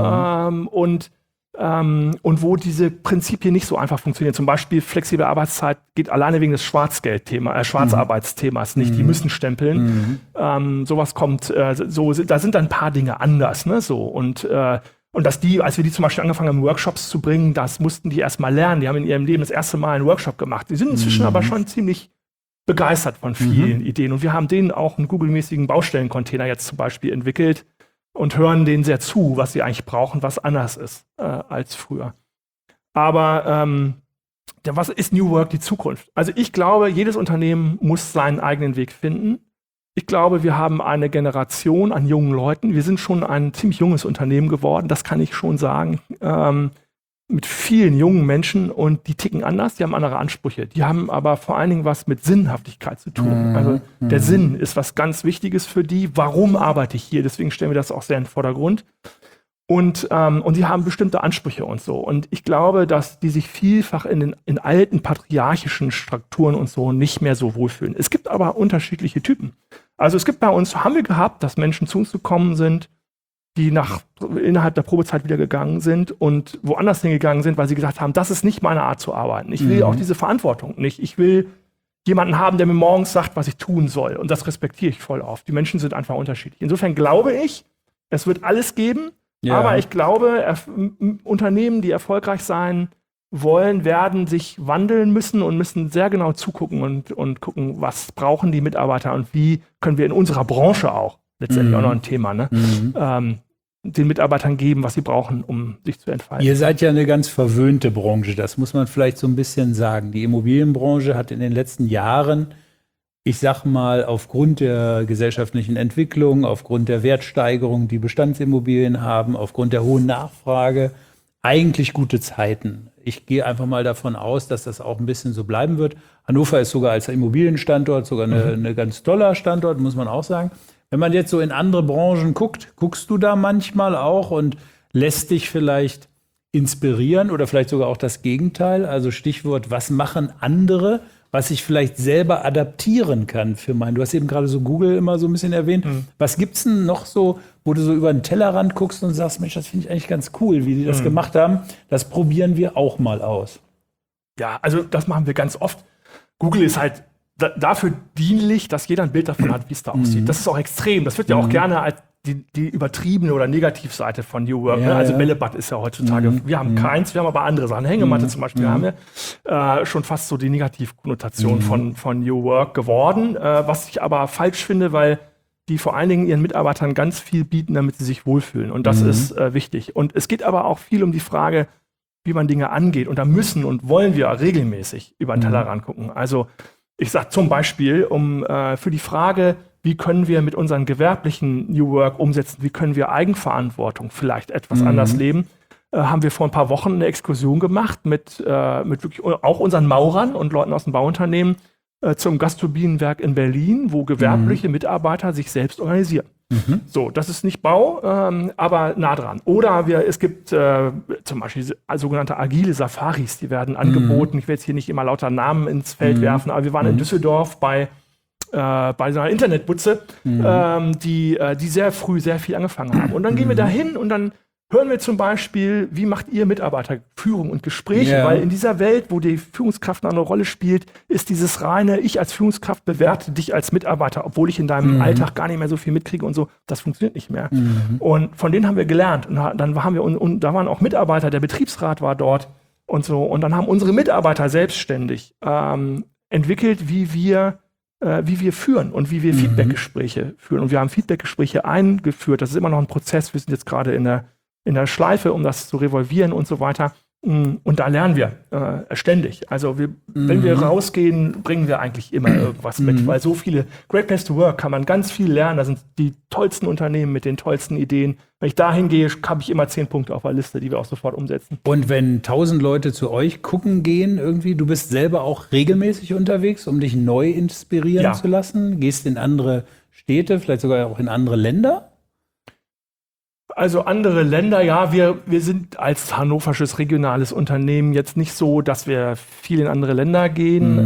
und wo diese Prinzipien nicht so einfach funktionieren. Zum Beispiel flexible Arbeitszeit geht alleine wegen des Schwarzarbeitsthemas nicht. Die müssen stempeln. Sowas kommt, da sind dann ein paar Dinge anders, ne, so. Und als wir die zum Beispiel angefangen haben, Workshops zu bringen, das mussten die erst mal lernen. Die haben in ihrem Leben das erste Mal einen Workshop gemacht. Die sind inzwischen aber schon ziemlich begeistert von vielen Ideen. Und wir haben denen auch einen Google-mäßigen Baustellencontainer jetzt zum Beispiel entwickelt, und hören denen sehr zu, was sie eigentlich brauchen, was anders ist als früher. Aber was ist New Work die Zukunft? Also ich glaube, jedes Unternehmen muss seinen eigenen Weg finden. Ich glaube, wir haben eine Generation an jungen Leuten. Wir sind schon ein ziemlich junges Unternehmen geworden, das kann ich schon sagen. Mit vielen jungen Menschen und die ticken anders, die haben andere Ansprüche. Die haben aber vor allen Dingen was mit Sinnhaftigkeit zu tun. Also der Sinn ist was ganz Wichtiges für die. Warum arbeite ich hier? Deswegen stellen wir das auch sehr in den Vordergrund. Und die haben bestimmte Ansprüche und so. Und ich glaube, dass die sich vielfach in alten patriarchischen Strukturen und so nicht mehr so wohlfühlen. Es gibt aber unterschiedliche Typen. Also es gibt bei uns, haben wir gehabt, dass Menschen zu uns gekommen sind, die innerhalb der Probezeit wieder gegangen sind und woanders hingegangen sind, weil sie gesagt haben, das ist nicht meine Art zu arbeiten. Ich will auch diese Verantwortung nicht. Ich will jemanden haben, der mir morgens sagt, was ich tun soll. Und das respektiere ich voll oft. Die Menschen sind einfach unterschiedlich. Insofern glaube ich, es wird alles geben, aber ich glaube, Unternehmen, die erfolgreich sein wollen, werden sich wandeln müssen und müssen sehr genau zugucken und gucken, was brauchen die Mitarbeiter und wie können wir in unserer Branche auch, letztendlich auch noch ein Thema, ne? Den Mitarbeitern geben, was sie brauchen, um sich zu entfalten. Ihr seid ja eine ganz verwöhnte Branche, das muss man vielleicht so ein bisschen sagen. Die Immobilienbranche hat in den letzten Jahren, ich sag mal, aufgrund der gesellschaftlichen Entwicklung, aufgrund der Wertsteigerung, die Bestandsimmobilien haben, aufgrund der hohen Nachfrage, eigentlich gute Zeiten. Ich gehe einfach mal davon aus, dass das auch ein bisschen so bleiben wird. Hannover ist sogar als Immobilienstandort sogar eine ganz toller Standort, muss man auch sagen. Wenn man jetzt so in andere Branchen guckt, guckst du da manchmal auch und lässt dich vielleicht inspirieren oder vielleicht sogar auch das Gegenteil? Also Stichwort, was machen andere, was ich vielleicht selber adaptieren kann für meinen. Du hast eben gerade so Google immer so ein bisschen erwähnt. Was gibt's denn noch so, wo du so über den Tellerrand guckst und sagst, Mensch, das finde ich eigentlich ganz cool, wie die das gemacht haben. Das probieren wir auch mal aus. Ja, also das machen wir ganz oft. Google ist halt dafür dienlich, dass jeder ein Bild davon hat, wie es da aussieht. Das ist auch extrem. Das wird ja auch gerne als die übertriebene oder Negativseite von New Work. Ne? Also Bällebad ist ja heutzutage, wir haben keins, wir haben aber andere Sachen. Hängematte zum Beispiel haben wir schon fast so die Negativkonnotation von New Work geworden, was ich aber falsch finde, weil die vor allen Dingen ihren Mitarbeitern ganz viel bieten, damit sie sich wohlfühlen. Und das ist wichtig. Und es geht aber auch viel um die Frage, wie man Dinge angeht. Und da müssen und wollen wir regelmäßig über den Tellerrand gucken. Also ich sage zum Beispiel, für die Frage, wie können wir mit unseren gewerblichen New Work umsetzen, wie können wir Eigenverantwortung vielleicht etwas anders leben, haben wir vor ein paar Wochen eine Exkursion gemacht mit wirklich auch unseren Maurern und Leuten aus dem Bauunternehmen zum Gasturbinenwerk in Berlin, wo gewerbliche Mitarbeiter sich selbst organisieren. So, das ist nicht Bau, aber nah dran. Oder es gibt zum Beispiel sogenannte agile Safaris, die werden angeboten. Ich will jetzt hier nicht immer lauter Namen ins Feld werfen, aber wir waren in Düsseldorf bei so einer Internetbutze, die sehr früh sehr viel angefangen haben. Und dann gehen wir da hin und dann hören wir zum Beispiel, wie macht ihr Mitarbeiterführung und Gespräche? Weil in dieser Welt, wo die Führungskraft eine Rolle spielt, ist dieses reine, ich als Führungskraft bewerte dich als Mitarbeiter, obwohl ich in deinem Alltag gar nicht mehr so viel mitkriege und so. Das funktioniert nicht mehr. Und von denen haben wir gelernt. Und dann haben wir, und da waren auch Mitarbeiter, der Betriebsrat war dort und so. Und dann haben unsere Mitarbeiter selbstständig entwickelt, wie wir führen und wie wir Feedbackgespräche führen. Und wir haben Feedbackgespräche eingeführt. Das ist immer noch ein Prozess. Wir sind jetzt gerade in der Schleife, um das zu revolvieren und so weiter. Und da lernen wir ständig. Also wenn wir rausgehen, bringen wir eigentlich immer irgendwas mit, weil so viele Great Place to Work kann man ganz viel lernen. Da sind die tollsten Unternehmen mit den tollsten Ideen. Wenn ich da hingehe, habe ich immer 10 Punkte auf der Liste, die wir auch sofort umsetzen. Und wenn 1000 Leute zu euch gucken gehen irgendwie, du bist selber auch regelmäßig unterwegs, um dich neu inspirieren zu lassen? Gehst in andere Städte, vielleicht sogar auch in andere Länder? Also andere Länder, ja, wir sind als hannoversches regionales Unternehmen jetzt nicht so, dass wir viel in andere Länder gehen.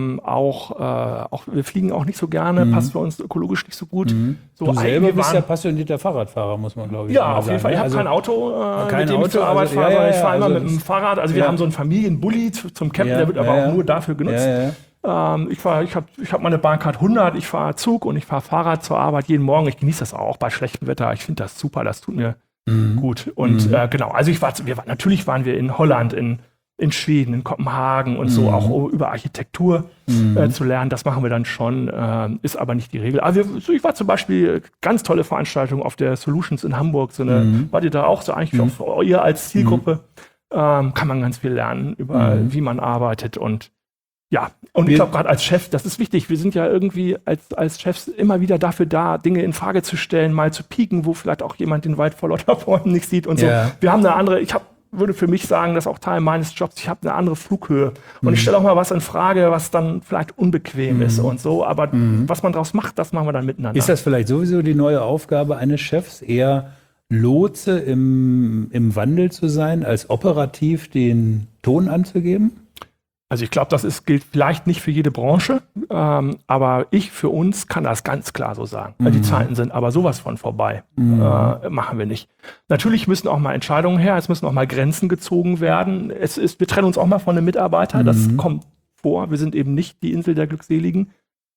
Auch wir fliegen auch nicht so gerne, passt für uns ökologisch nicht so gut. So, du selber bist ja passionierter Fahrradfahrer, muss man glaube ich sagen. Ja, auf jeden Fall. Ich habe kein Auto, mit dem ich zur Arbeit fahre, sondern ich fahre immer mit dem Fahrrad. Also wir haben so einen Familienbully zum Campen, der wird aber auch nur dafür genutzt. Ich hab meine Bahncard 100, ich fahre Zug und ich fahre Fahrrad zur Arbeit jeden Morgen. Ich genieße das auch bei schlechtem Wetter. Ich finde das super, das tut mir gut. Und genau, also natürlich waren wir in Holland, in Schweden, in Kopenhagen und so, auch über Architektur zu lernen. Das machen wir dann schon, ist aber nicht die Regel. Aber ich war zum Beispiel, ganz tolle Veranstaltung auf der Solutions in Hamburg. Wart ihr da auch so eigentlich für ihr als Zielgruppe? Kann man ganz viel lernen über wie man arbeitet und ja, und ich glaube gerade als Chef, das ist wichtig. Wir sind ja irgendwie als Chefs immer wieder dafür da, Dinge in Frage zu stellen, mal zu pieken, wo vielleicht auch jemand den Wald vor lauter Bäumen nicht sieht und so. Wir haben eine andere, würde für mich sagen, das ist auch Teil meines Jobs, ich habe eine andere Flughöhe. Und ich stelle auch mal was in Frage, was dann vielleicht unbequem ist und so. Aber was man daraus macht, das machen wir dann miteinander. Ist das vielleicht sowieso die neue Aufgabe eines Chefs, eher Lotse im Wandel zu sein, als operativ den Ton anzugeben? Also ich glaube, gilt vielleicht nicht für jede Branche, aber für uns kann das ganz klar so sagen. Weil die Zeiten sind aber sowas von vorbei. Machen wir nicht. Natürlich müssen auch mal Entscheidungen her, es müssen auch mal Grenzen gezogen werden. Wir trennen uns auch mal von einem Mitarbeiter, das kommt vor. Wir sind eben nicht die Insel der Glückseligen.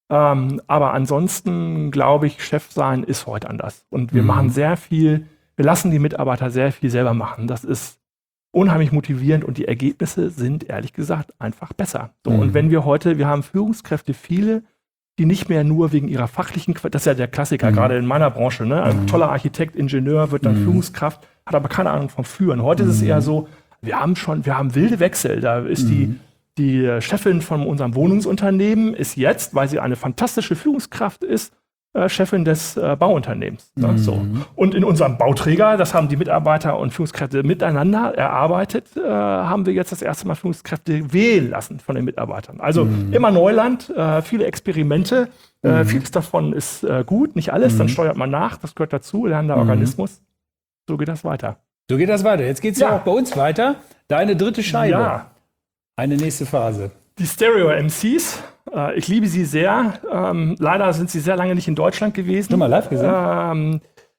Aber ansonsten glaube ich, Chef sein ist heute anders. Und wir machen sehr viel, wir lassen die Mitarbeiter sehr viel selber machen. Das ist unheimlich motivierend und die Ergebnisse sind, ehrlich gesagt, einfach besser. So, und wenn wir haben Führungskräfte, viele, die nicht mehr nur wegen ihrer fachlichen, das ist ja der Klassiker, gerade in meiner Branche, ne? Ein toller Architekt, Ingenieur wird dann Führungskraft, hat aber keine Ahnung vom Führen. Heute ist es eher so, wir haben wilde Wechsel. Da ist die Chefin von unserem Wohnungsunternehmen ist jetzt, weil sie eine fantastische Führungskraft ist, Chefin des Bauunternehmens. Ne? So. Und in unserem Bauträger, das haben die Mitarbeiter und Führungskräfte miteinander erarbeitet, haben wir jetzt das erste Mal Führungskräfte wählen lassen von den Mitarbeitern. Also immer Neuland, viele Experimente, vieles davon ist gut, nicht alles, dann steuert man nach, das gehört dazu, lernender Organismus. So geht das weiter. So geht das weiter. Jetzt geht es ja auch bei uns weiter. Deine dritte Scheibe. Ja. Eine nächste Phase. Die Stereo-MCs, ich liebe sie sehr. Leider sind sie sehr lange nicht in Deutschland gewesen. Schon mal live gesehen?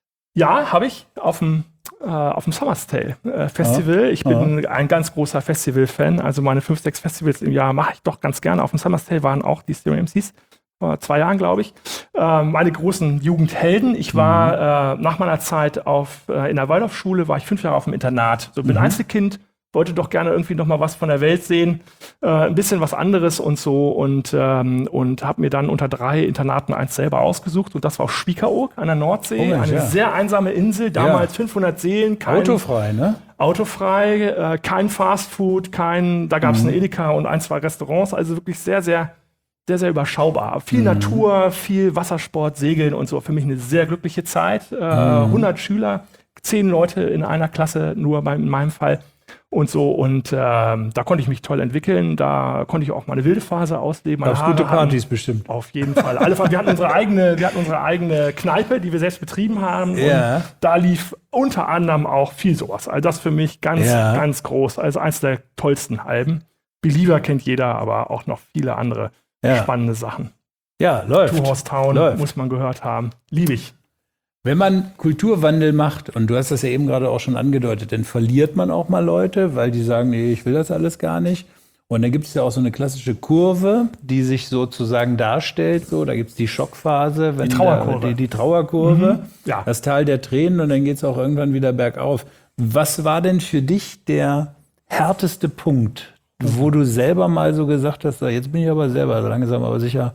Ja, habe ich auf dem Summer's Tale Festival. Ich bin ein ganz großer Festival-Fan. Also meine 5, 6 Festivals im Jahr mache ich doch ganz gerne. Auf dem Summer's Tale waren auch die Stereo-MCs. Vor 2 Jahren, glaube ich. Meine großen Jugendhelden. Ich war nach meiner Zeit in der Waldorfschule, war ich 5 Jahre auf dem Internat. So bin Einzelkind. Wollte doch gerne irgendwie noch mal was von der Welt sehen, ein bisschen was anderes und so und habe mir dann unter 3 Internaten eins selber ausgesucht und das war auf Spiekeroog an der Nordsee, eine sehr einsame Insel, damals 500 Seelen. Autofrei, ne? Autofrei, kein Fastfood, da gab es ein Edeka und 1, 2 Restaurants, also wirklich sehr, sehr, sehr, sehr überschaubar. Viel Natur, viel Wassersport, Segeln und so, für mich eine sehr glückliche Zeit. 100 Schüler, 10 Leute in einer Klasse, nur in meinem Fall. Und so, und da konnte ich mich toll entwickeln, da konnte ich auch meine wilde Phase ausleben. Gab's gute Partys bestimmt. Auf jeden Fall. Wir hatten unsere eigene Kneipe, die wir selbst betrieben haben. Und da lief unter anderem auch viel sowas. Also das für mich ganz groß. Also eins der tollsten Alben. Believer kennt jeder, aber auch noch viele andere spannende Sachen. Ja, läuft. Two Horse Town muss man gehört haben. Liebe ich. Wenn man Kulturwandel macht, und du hast das ja eben gerade auch schon angedeutet, dann verliert man auch mal Leute, weil die sagen, nee, ich will das alles gar nicht. Und dann gibt es ja auch so eine klassische Kurve, die sich sozusagen darstellt. So, da gibt es die Schockphase, die Trauerkurve. Die Trauerkurve, Ja. Das Tal der Tränen und dann geht es auch irgendwann wieder bergauf. Was war denn für dich der härteste Punkt, wo du selber mal so gesagt hast, jetzt bin ich aber selber langsam aber sicher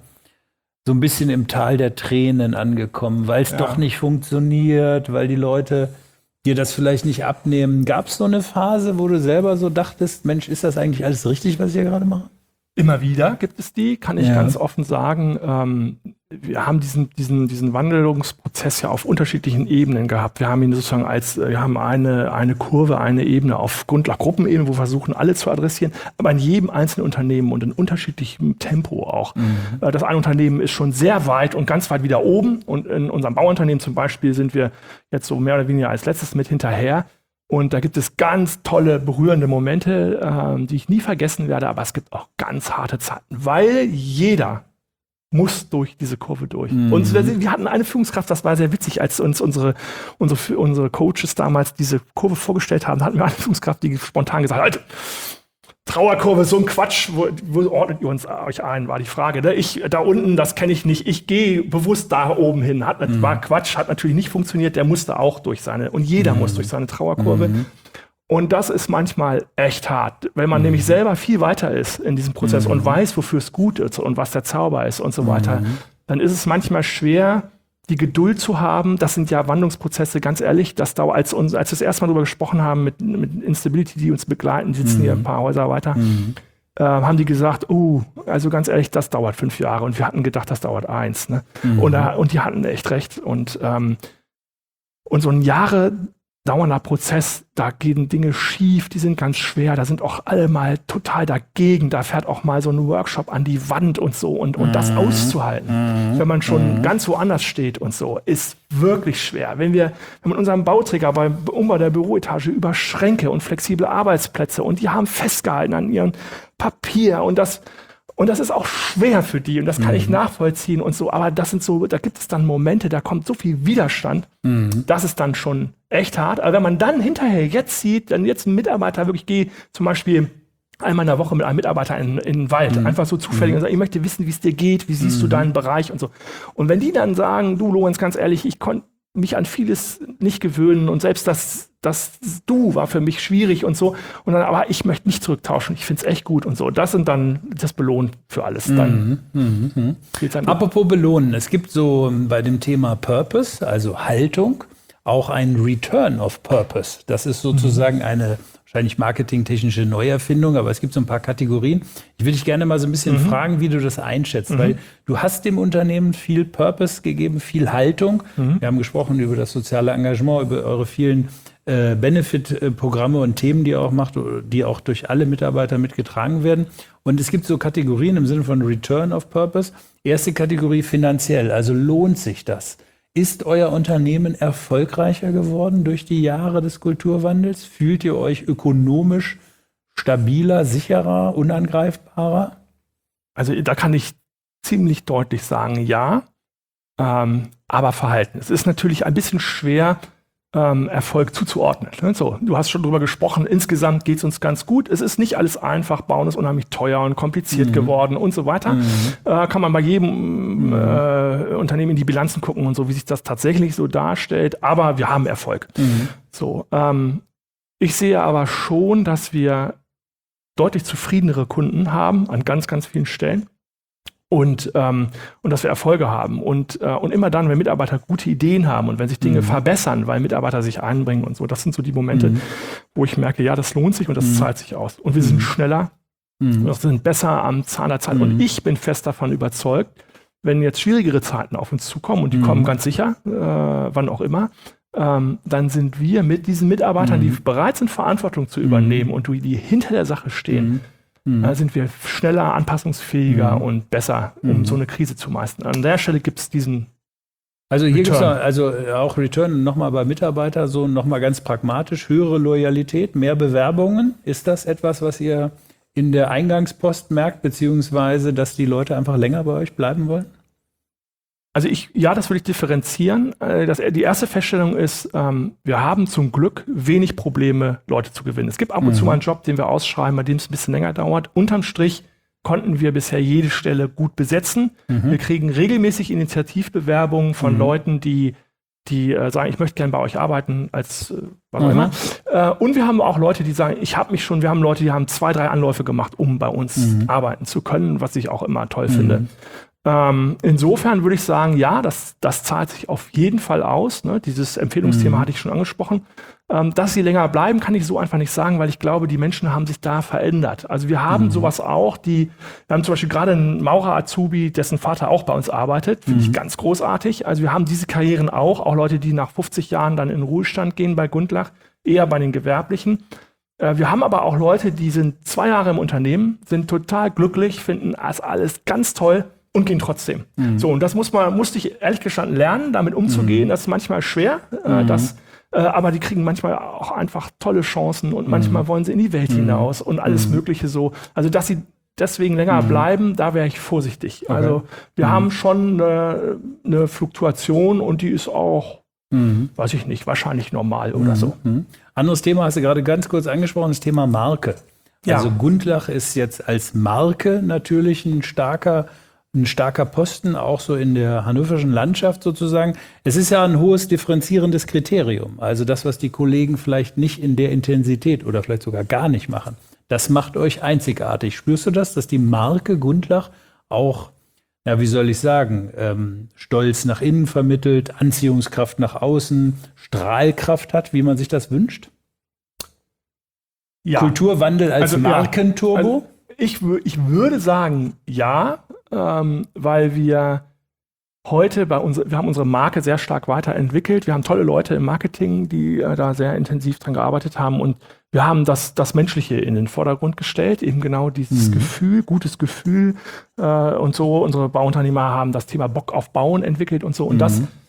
so ein bisschen im Tal der Tränen angekommen, weil es doch nicht funktioniert, weil die Leute dir das vielleicht nicht abnehmen. Gab es so eine Phase, wo du selber so dachtest, Mensch, ist das eigentlich alles richtig, was ich hier gerade mache? Immer wieder gibt es die, kann ich ganz offen sagen. Wir haben diesen Wandelungsprozess ja auf unterschiedlichen Ebenen gehabt. Wir haben ihn sozusagen wir haben eine Kurve, eine Ebene auf Gruppenebene, wo wir versuchen, alle zu adressieren, aber in jedem einzelnen Unternehmen und in unterschiedlichem Tempo auch. Das eine Unternehmen ist schon sehr weit und ganz weit wieder oben und in unserem Bauunternehmen zum Beispiel sind wir jetzt so mehr oder weniger als letztes mit hinterher. Und da gibt es ganz tolle, berührende Momente, die ich nie vergessen werde, aber es gibt auch ganz harte Zeiten, weil jeder muss durch diese Kurve durch. Und wir hatten eine Führungskraft, das war sehr witzig, als uns unsere Coaches damals diese Kurve vorgestellt haben, da hatten wir eine Führungskraft, die spontan gesagt hat, Alter, Trauerkurve, so ein Quatsch, wo ordnet ihr euch ein, war die Frage. Ne? Da unten, das kenne ich nicht, ich gehe bewusst da oben hin. War Quatsch, hat natürlich nicht funktioniert, der musste auch und jeder muss durch seine Trauerkurve. Und das ist manchmal echt hart, wenn man nämlich selber viel weiter ist in diesem Prozess und weiß, wofür es gut ist und was der Zauber ist und so weiter. Dann ist es manchmal schwer, die Geduld zu haben. Das sind ja Wandlungsprozesse, ganz ehrlich. Das dauert, als wir das erste Mal darüber gesprochen haben mit Instability, die uns begleiten, die sitzen hier ein paar Häuser weiter, haben die gesagt, also ganz ehrlich, das dauert 5 Jahre. Und wir hatten gedacht, das dauert 1. Ne? Und die hatten echt recht. Und so ein dauernder Prozess, da gehen Dinge schief, die sind ganz schwer, da sind auch alle mal total dagegen, da fährt auch mal so ein Workshop an die Wand und so und das auszuhalten, wenn man schon ganz woanders steht und so, ist wirklich schwer. Wenn wir mit unserem Bauträger beim Umbau der Büroetage über Schränke und flexible Arbeitsplätze und die haben festgehalten an ihrem Papier und das ist auch schwer für die und das kann ich nachvollziehen und so, aber das sind so, da gibt es dann Momente, da kommt so viel Widerstand, das ist dann schon echt hart. Aber wenn man dann hinterher jetzt sieht, dann jetzt ein Mitarbeiter wirklich geht, zum Beispiel einmal in der Woche mit einem Mitarbeiter in den Wald, einfach so zufällig und sagt, ich möchte wissen, wie es dir geht, wie siehst du deinen Bereich und so. Und wenn die dann sagen, du Lorenz, ganz ehrlich, ich konnte mich an vieles nicht gewöhnen und selbst das Du war für mich schwierig und so. Und dann, aber ich möchte nicht zurücktauschen. Ich finde es echt gut und so. Das sind dann, das belohnt für alles. Dann geht's dann gut. Apropos belohnen, es gibt so bei dem Thema Purpose, also Haltung, auch ein Return of Purpose. Das ist sozusagen eine wahrscheinlich marketingtechnische Neuerfindung, aber es gibt so ein paar Kategorien. Ich will dich gerne mal so ein bisschen fragen, wie du das einschätzt, weil du hast dem Unternehmen viel Purpose gegeben, viel Haltung. Wir haben gesprochen über das soziale Engagement, über eure vielen Benefit-Programme und Themen, die ihr auch macht, die auch durch alle Mitarbeiter mitgetragen werden. Und es gibt so Kategorien im Sinne von Return of Purpose. Erste Kategorie finanziell, also lohnt sich das? Ist euer Unternehmen erfolgreicher geworden durch die Jahre des Kulturwandels? Fühlt ihr euch ökonomisch stabiler, sicherer, unangreifbarer? Also da kann ich ziemlich deutlich sagen, ja, aber Verhalten. Es ist natürlich ein bisschen schwer, Erfolg zuzuordnen. Ne? So, du hast schon drüber gesprochen, insgesamt geht es uns ganz gut. Es ist nicht alles einfach, Bauen ist unheimlich teuer und kompliziert geworden und so weiter. Kann man bei jedem Unternehmen in die Bilanzen gucken und so, wie sich das tatsächlich so darstellt. Aber wir haben Erfolg. So, ich sehe aber schon, dass wir deutlich zufriedenere Kunden haben an ganz, ganz vielen Stellen. Und dass wir Erfolge haben. Und immer dann, wenn Mitarbeiter gute Ideen haben und wenn sich Dinge verbessern, weil Mitarbeiter sich einbringen und so, das sind so die Momente, wo ich merke, ja, das lohnt sich und das zahlt sich aus. Und wir sind schneller, wir sind besser am Zahn der Zeit. Und ich bin fest davon überzeugt, wenn jetzt schwierigere Zeiten auf uns zukommen, und die kommen ganz sicher, wann auch immer, dann sind wir mit diesen Mitarbeitern, die bereit sind, Verantwortung zu übernehmen und die hinter der Sache stehen, sind wir schneller, anpassungsfähiger und besser, um so eine Krise zu meistern. An der Stelle gibt es diesen Also hier gibt es also auch Return nochmal bei Mitarbeiter, so nochmal ganz pragmatisch, höhere Loyalität, mehr Bewerbungen. Ist das etwas, was ihr in der Eingangspost merkt, beziehungsweise dass die Leute einfach länger bei euch bleiben wollen? Also das würde ich differenzieren. Die erste Feststellung ist, wir haben zum Glück wenig Probleme, Leute zu gewinnen. Es gibt ab und zu mal einen Job, den wir ausschreiben, bei dem es ein bisschen länger dauert. Unterm Strich konnten wir bisher jede Stelle gut besetzen. Wir kriegen regelmäßig Initiativbewerbungen von Leuten, die sagen, ich möchte gerne bei euch arbeiten, als was auch immer. Und wir haben auch Leute, die sagen, wir haben Leute, die haben 2, 3 Anläufe gemacht, um bei uns arbeiten zu können, was ich auch immer toll finde. Insofern würde ich sagen, ja, das zahlt sich auf jeden Fall aus. Ne? Dieses Empfehlungsthema hatte ich schon angesprochen. Dass sie länger bleiben, kann ich so einfach nicht sagen, weil ich glaube, die Menschen haben sich da verändert. Also wir haben sowas auch, wir haben zum Beispiel gerade einen Maurer-Azubi, dessen Vater auch bei uns arbeitet, finde ich ganz großartig. Also wir haben diese Karrieren auch Leute, die nach 50 Jahren dann in den Ruhestand gehen bei Gundlach, eher bei den Gewerblichen. Wir haben aber auch Leute, die sind 2 Jahre im Unternehmen, sind total glücklich, finden das alles ganz toll und gehen trotzdem. So, und das musste ich ehrlich gestanden lernen, damit umzugehen. Das ist manchmal schwer, aber die kriegen manchmal auch einfach tolle Chancen und manchmal wollen sie in die Welt hinaus und alles Mögliche so. Also, dass sie deswegen länger bleiben, da wäre ich vorsichtig. Okay. Also, wir haben schon eine Fluktuation und die ist auch, weiß ich nicht, wahrscheinlich normal oder so. Anderes Thema hast du gerade ganz kurz angesprochen, das Thema Marke. Also Gundlach ist jetzt als Marke natürlich ein starker Posten, auch so in der hannoverschen Landschaft sozusagen. Es ist ja ein hohes differenzierendes Kriterium. Also das, was die Kollegen vielleicht nicht in der Intensität oder vielleicht sogar gar nicht machen, das macht euch einzigartig. Spürst du das, dass die Marke Gundlach auch, wie soll ich sagen, Stolz nach innen vermittelt, Anziehungskraft nach außen, Strahlkraft hat, wie man sich das wünscht? Ja. Kulturwandel als Markenturbo? Also ich würde sagen, ja, weil wir heute wir haben unsere Marke sehr stark weiterentwickelt. Wir haben tolle Leute im Marketing, die da sehr intensiv dran gearbeitet haben. Und wir haben das Menschliche in den Vordergrund gestellt, eben genau dieses Gefühl, gutes Gefühl und so. Unsere Bauunternehmer haben das Thema Bock auf Bauen entwickelt und so. Und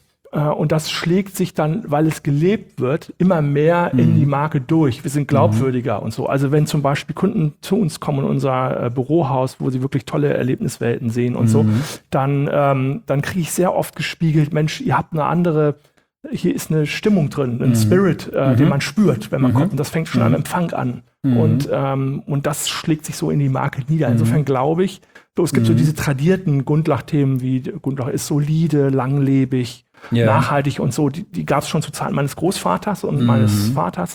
das schlägt sich dann, weil es gelebt wird, immer mehr in die Marke durch. Wir sind glaubwürdiger und so. Also wenn zum Beispiel Kunden zu uns kommen in unser Bürohaus, wo sie wirklich tolle Erlebniswelten sehen und so, dann kriege ich sehr oft gespiegelt, Mensch, ihr habt eine andere, hier ist eine Stimmung drin, ein Spirit, den man spürt, wenn man kommt. Und das fängt schon am Empfang an. Und das schlägt sich so in die Marke nieder. Insofern glaube ich, es gibt so diese tradierten Gundlach-Themen wie Gundlach ist solide, langlebig, nachhaltig und so, die gab es schon zu Zeiten meines Großvaters und meines Vaters.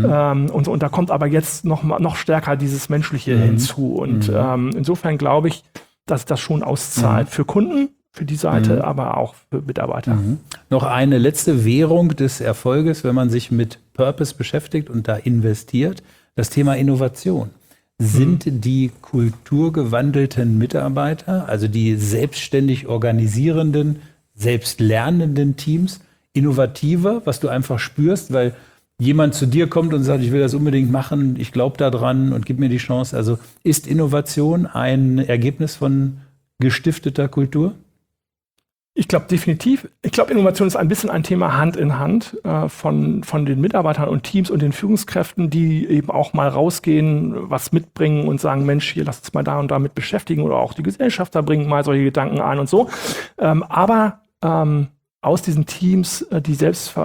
Und da kommt aber jetzt noch stärker dieses Menschliche hinzu. Und insofern glaube ich, dass das schon auszahlt für Kunden, für die Seite, aber auch für Mitarbeiter. Noch eine letzte Währung des Erfolges, wenn man sich mit Purpose beschäftigt und da investiert, das Thema Innovation. Sind die kulturgewandelten Mitarbeiter, also die selbstständig organisierenden, selbstlernenden Teams, innovativer, was du einfach spürst, weil jemand zu dir kommt und sagt, ich will das unbedingt machen, ich glaube daran und gib mir die Chance. Also ist Innovation ein Ergebnis von gestifteter Kultur? Ich glaube definitiv. Ich glaube, Innovation ist ein bisschen ein Thema Hand in Hand von den Mitarbeitern und Teams und den Führungskräften, die eben auch mal rausgehen, was mitbringen und sagen, Mensch, hier lass uns mal da und damit beschäftigen, oder auch die Gesellschafter bringen mal solche Gedanken ein und so. Aber aus diesen Teams, die selbst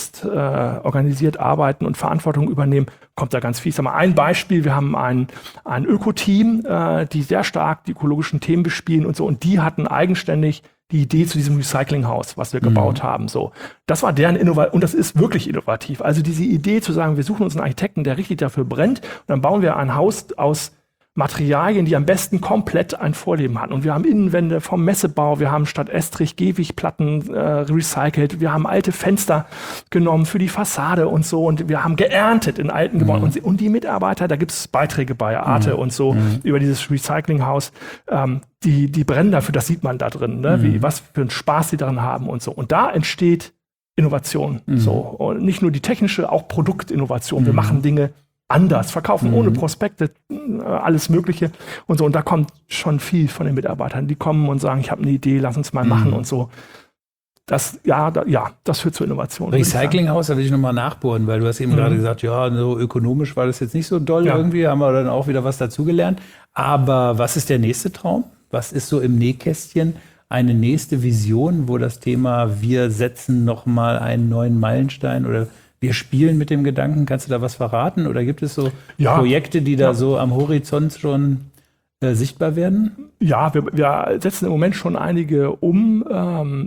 organisiert arbeiten und Verantwortung übernehmen, kommt da ganz viel. Ich sag mal ein Beispiel, wir haben ein Öko-Team, die sehr stark die ökologischen Themen bespielen und so, und die hatten eigenständig die Idee zu diesem Recyclinghaus, was wir gebaut haben. So, das war deren Innovation, und das ist wirklich innovativ. Also diese Idee zu sagen, wir suchen uns einen Architekten, der richtig dafür brennt, und dann bauen wir ein Haus aus Materialien, die am besten komplett ein Vorleben hatten. Und wir haben Innenwände vom Messebau, wir haben statt Estrich Gehwigplatten recycelt, wir haben alte Fenster genommen für die Fassade und so, und wir haben geerntet in alten Gebäuden. Und die Mitarbeiter, da gibt es Beiträge bei Arte und so über dieses Recyclinghaus, die brennen dafür, das sieht man da drin, ne? Was für einen Spaß die daran haben und so. Und da entsteht Innovation. So. Und nicht nur die technische, auch Produktinnovation. Wir machen Dinge anders, verkaufen ohne Prospekte, alles Mögliche und so. Und da kommt schon viel von den Mitarbeitern. Die kommen und sagen, ich habe eine Idee, lass uns mal machen und so. Das führt zur Innovation. Recyclinghaus, da will ich nochmal nachbohren, weil du hast eben gerade gesagt, ja, so ökonomisch war das jetzt nicht so doll irgendwie, haben wir dann auch wieder was dazugelernt. Aber was ist der nächste Traum? Was ist so im Nähkästchen eine nächste Vision, wo das Thema, wir setzen nochmal einen neuen Meilenstein oder wir spielen mit dem Gedanken, kannst du da was verraten? Oder gibt es so Projekte, die da so am Horizont schon sichtbar werden? Ja, wir setzen im Moment schon einige um.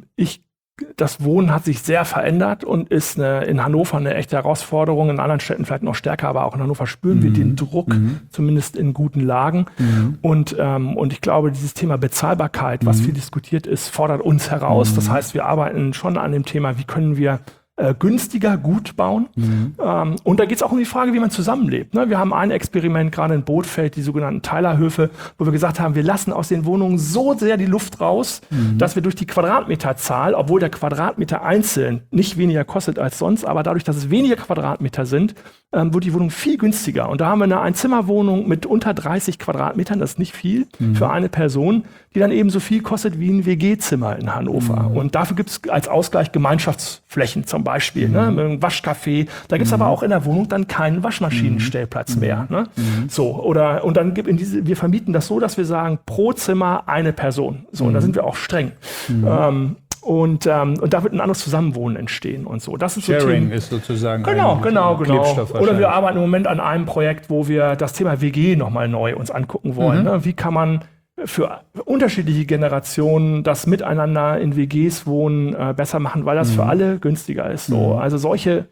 Das Wohnen hat sich sehr verändert und ist in Hannover eine echte Herausforderung, in anderen Städten vielleicht noch stärker, aber auch in Hannover spüren wir den Druck, zumindest in guten Lagen. Und ich glaube, dieses Thema Bezahlbarkeit, was viel diskutiert ist, fordert uns heraus. Das heißt, wir arbeiten schon an dem Thema, wie können wir günstiger gut bauen. Und da geht es auch um die Frage, wie man zusammenlebt. Ne? Wir haben ein Experiment gerade in Bootfeld, die sogenannten Teilerhöfe, wo wir gesagt haben, wir lassen aus den Wohnungen so sehr die Luft raus, dass wir durch die Quadratmeterzahl, obwohl der Quadratmeter einzeln nicht weniger kostet als sonst, aber dadurch, dass es weniger Quadratmeter sind, wird die Wohnung viel günstiger. Und da haben wir eine Einzimmerwohnung mit unter 30 Quadratmetern, das ist nicht viel für eine Person, die dann eben so viel kostet wie ein WG-Zimmer in Hannover. Und dafür gibt es als Ausgleich Gemeinschaftsflächen zum Beispiel, ne? Mit einem Waschcafé. Da gibt es aber auch in der Wohnung dann keinen Waschmaschinenstellplatz mehr. Ne? So, und dann wir vermieten das so, dass wir sagen, pro Zimmer eine Person. So, und da sind wir auch streng. Und da wird ein anderes Zusammenwohnen entstehen und so. Das ist Sharing so ist sozusagen genau. Klebstoff Oder wir arbeiten im Moment an einem Projekt, wo wir das Thema WG nochmal neu uns angucken wollen. Ne? Wie kann man für unterschiedliche Generationen das Miteinander in WGs wohnen besser machen, weil das für alle günstiger ist. So. Also solche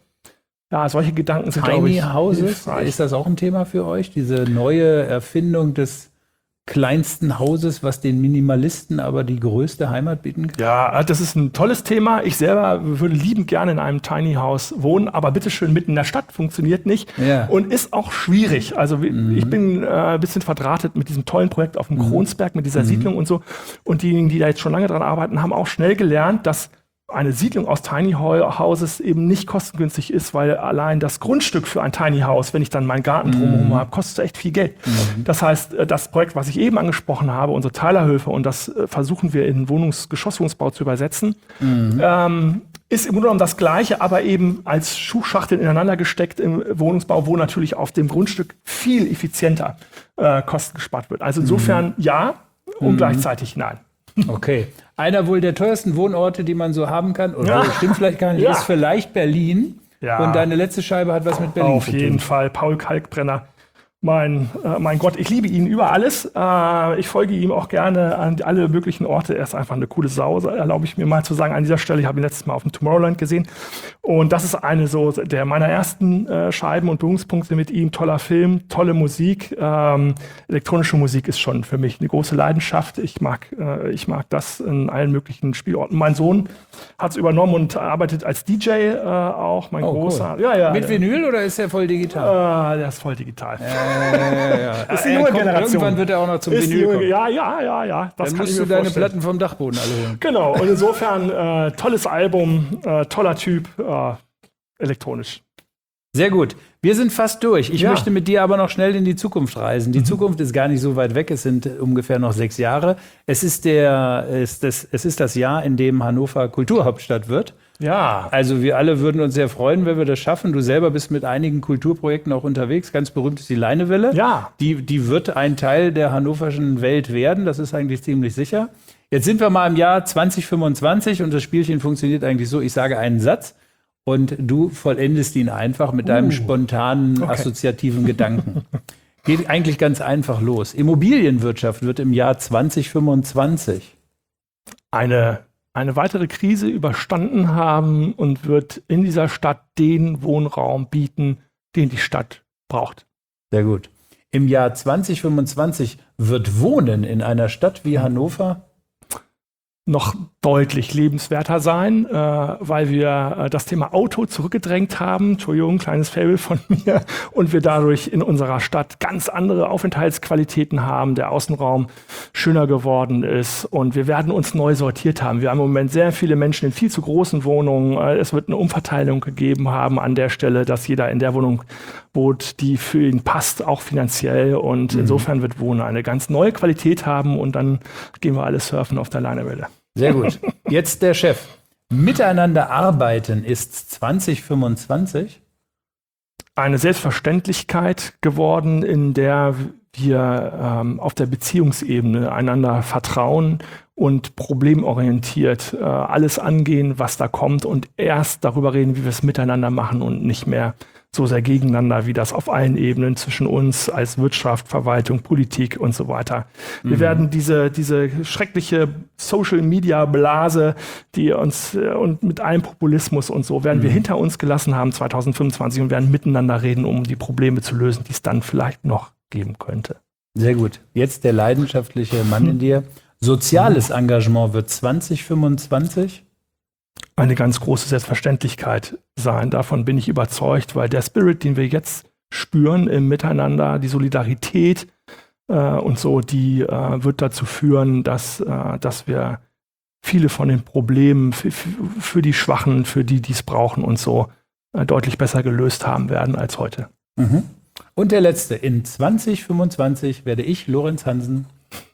Gedanken sind, glaube ich, Tiny Houses, ist das auch ein Thema für euch? Diese neue Erfindung des kleinsten Hauses, was den Minimalisten aber die größte Heimat bieten kann? Ja, das ist ein tolles Thema. Ich selber würde liebend gerne in einem Tiny House wohnen, aber bitteschön mitten in der Stadt funktioniert nicht und ist auch schwierig. Also ich bin ein bisschen verdrahtet mit diesem tollen Projekt auf dem Kronsberg, mit dieser Siedlung und so. Und diejenigen, die da jetzt schon lange dran arbeiten, haben auch schnell gelernt, dass eine Siedlung aus Tiny Houses eben nicht kostengünstig ist, weil allein das Grundstück für ein Tiny House, wenn ich dann meinen Garten drumherum habe, kostet echt viel Geld. Das heißt, das Projekt, was ich eben angesprochen habe, unsere Teilerhöfe, und das versuchen wir in Geschosswohnungsbau zu übersetzen, ist im Grunde genommen das Gleiche, aber eben als Schuhschachteln ineinander gesteckt im Wohnungsbau, wo natürlich auf dem Grundstück viel effizienter Kosten gespart wird. Also insofern ja und gleichzeitig nein. Okay. Einer wohl der teuersten Wohnorte, die man so haben kann, oder stimmt vielleicht gar nicht, ist vielleicht Berlin. Ja. Und deine letzte Scheibe hat was mit Berlin Auf zu tun. jeden Fall, Paul Kalkbrenner. Mein Gott, ich liebe ihn über alles. Ich folge ihm auch gerne an alle möglichen Orte. Er ist einfach eine coole Sau, erlaube ich mir mal zu sagen an dieser Stelle. Ich habe ihn letztes Mal auf dem Tomorrowland gesehen. Und das ist eine so der meiner ersten Scheiben und Berührungspunkte mit ihm. Toller Film, tolle Musik. Elektronische Musik ist schon für mich eine große Leidenschaft. Ich mag das in allen möglichen Spielorten. Mein Sohn hat es übernommen und arbeitet als DJ auch. Mein Großer. Cool. Ja. Mit Vinyl oder ist er voll digital? Der ist voll digital. Ist die neue Generation. Irgendwann wird er auch noch zum Vinyl kommen. Ja. Das dann musst du deine Platten vom Dachboden alle holen. Genau, und insofern tolles Album, toller Typ, elektronisch. Sehr gut. Wir sind fast durch. Ich möchte mit dir aber noch schnell in die Zukunft reisen. Die Zukunft ist gar nicht so weit weg. Es sind ungefähr noch 6 Jahre. Es ist das Jahr, in dem Hannover Kulturhauptstadt wird. Ja. Also wir alle würden uns sehr freuen, wenn wir das schaffen. Du selber bist mit einigen Kulturprojekten auch unterwegs. Ganz berühmt ist die Leinewelle. Ja. Die wird ein Teil der hannoverschen Welt werden. Das ist eigentlich ziemlich sicher. Jetzt sind wir mal im Jahr 2025 und das Spielchen funktioniert eigentlich so. Ich sage einen Satz und du vollendest ihn einfach mit deinem spontanen, assoziativen Gedanken. Geht eigentlich ganz einfach los. Immobilienwirtschaft wird im Jahr 2025 eine weitere Krise überstanden haben und wird in dieser Stadt den Wohnraum bieten, den die Stadt braucht. Sehr gut. Im Jahr 2025 wird Wohnen in einer Stadt wie Hannover noch deutlich lebenswerter sein, weil wir das Thema Auto zurückgedrängt haben. Entschuldigung, kleines Faible von mir. Und wir dadurch in unserer Stadt ganz andere Aufenthaltsqualitäten haben, der Außenraum schöner geworden ist und wir werden uns neu sortiert haben. Wir haben im Moment sehr viele Menschen in viel zu großen Wohnungen. Es wird eine Umverteilung gegeben haben an der Stelle, dass jeder in der Wohnung wohnt, die für ihn passt, auch finanziell. Und insofern wird Wohnen eine ganz neue Qualität haben und dann gehen wir alle surfen auf der Leinewelle. Sehr gut. Jetzt der Chef. Miteinander arbeiten ist 2025 eine Selbstverständlichkeit geworden, in der wir auf der Beziehungsebene einander vertrauen und problemorientiert alles angehen, was da kommt und erst darüber reden, wie wir es miteinander machen und nicht mehr so sehr gegeneinander, wie das auf allen Ebenen zwischen uns als Wirtschaft, Verwaltung, Politik und so weiter. Wir werden diese schreckliche Social-Media-Blase, die uns und mit allem Populismus und so, werden wir hinter uns gelassen haben 2025 und werden miteinander reden, um die Probleme zu lösen, die es dann vielleicht noch geben könnte. Sehr gut. Jetzt der leidenschaftliche Mann in dir. Soziales Engagement wird 2025 eine ganz große Selbstverständlichkeit sein. Davon bin ich überzeugt, weil der Spirit, den wir jetzt spüren im Miteinander, die Solidarität und so, die wird dazu führen, dass wir viele von den Problemen für die Schwachen, für die es brauchen und so deutlich besser gelöst haben werden als heute. Und der letzte. In 2025 werde ich, Lorenz Hansen,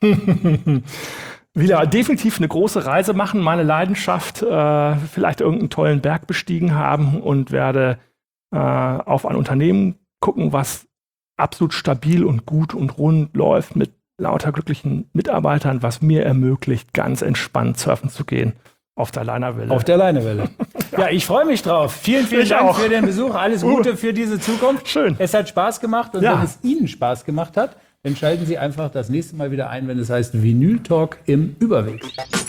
wieder definitiv eine große Reise machen, meine Leidenschaft, vielleicht irgendeinen tollen Berg bestiegen haben und werde auf ein Unternehmen gucken, was absolut stabil und gut und rund läuft mit lauter glücklichen Mitarbeitern, was mir ermöglicht, ganz entspannt surfen zu gehen auf der Leinewelle. Auf der Leinewelle. Ja, ich freue mich drauf. Vielen Dank für den Besuch. Alles Gute für diese Zukunft. Schön. Es hat Spaß gemacht und wenn es Ihnen Spaß gemacht hat, dann schalten Sie einfach das nächste Mal wieder ein, wenn es heißt Vinyl Talk im Überweg.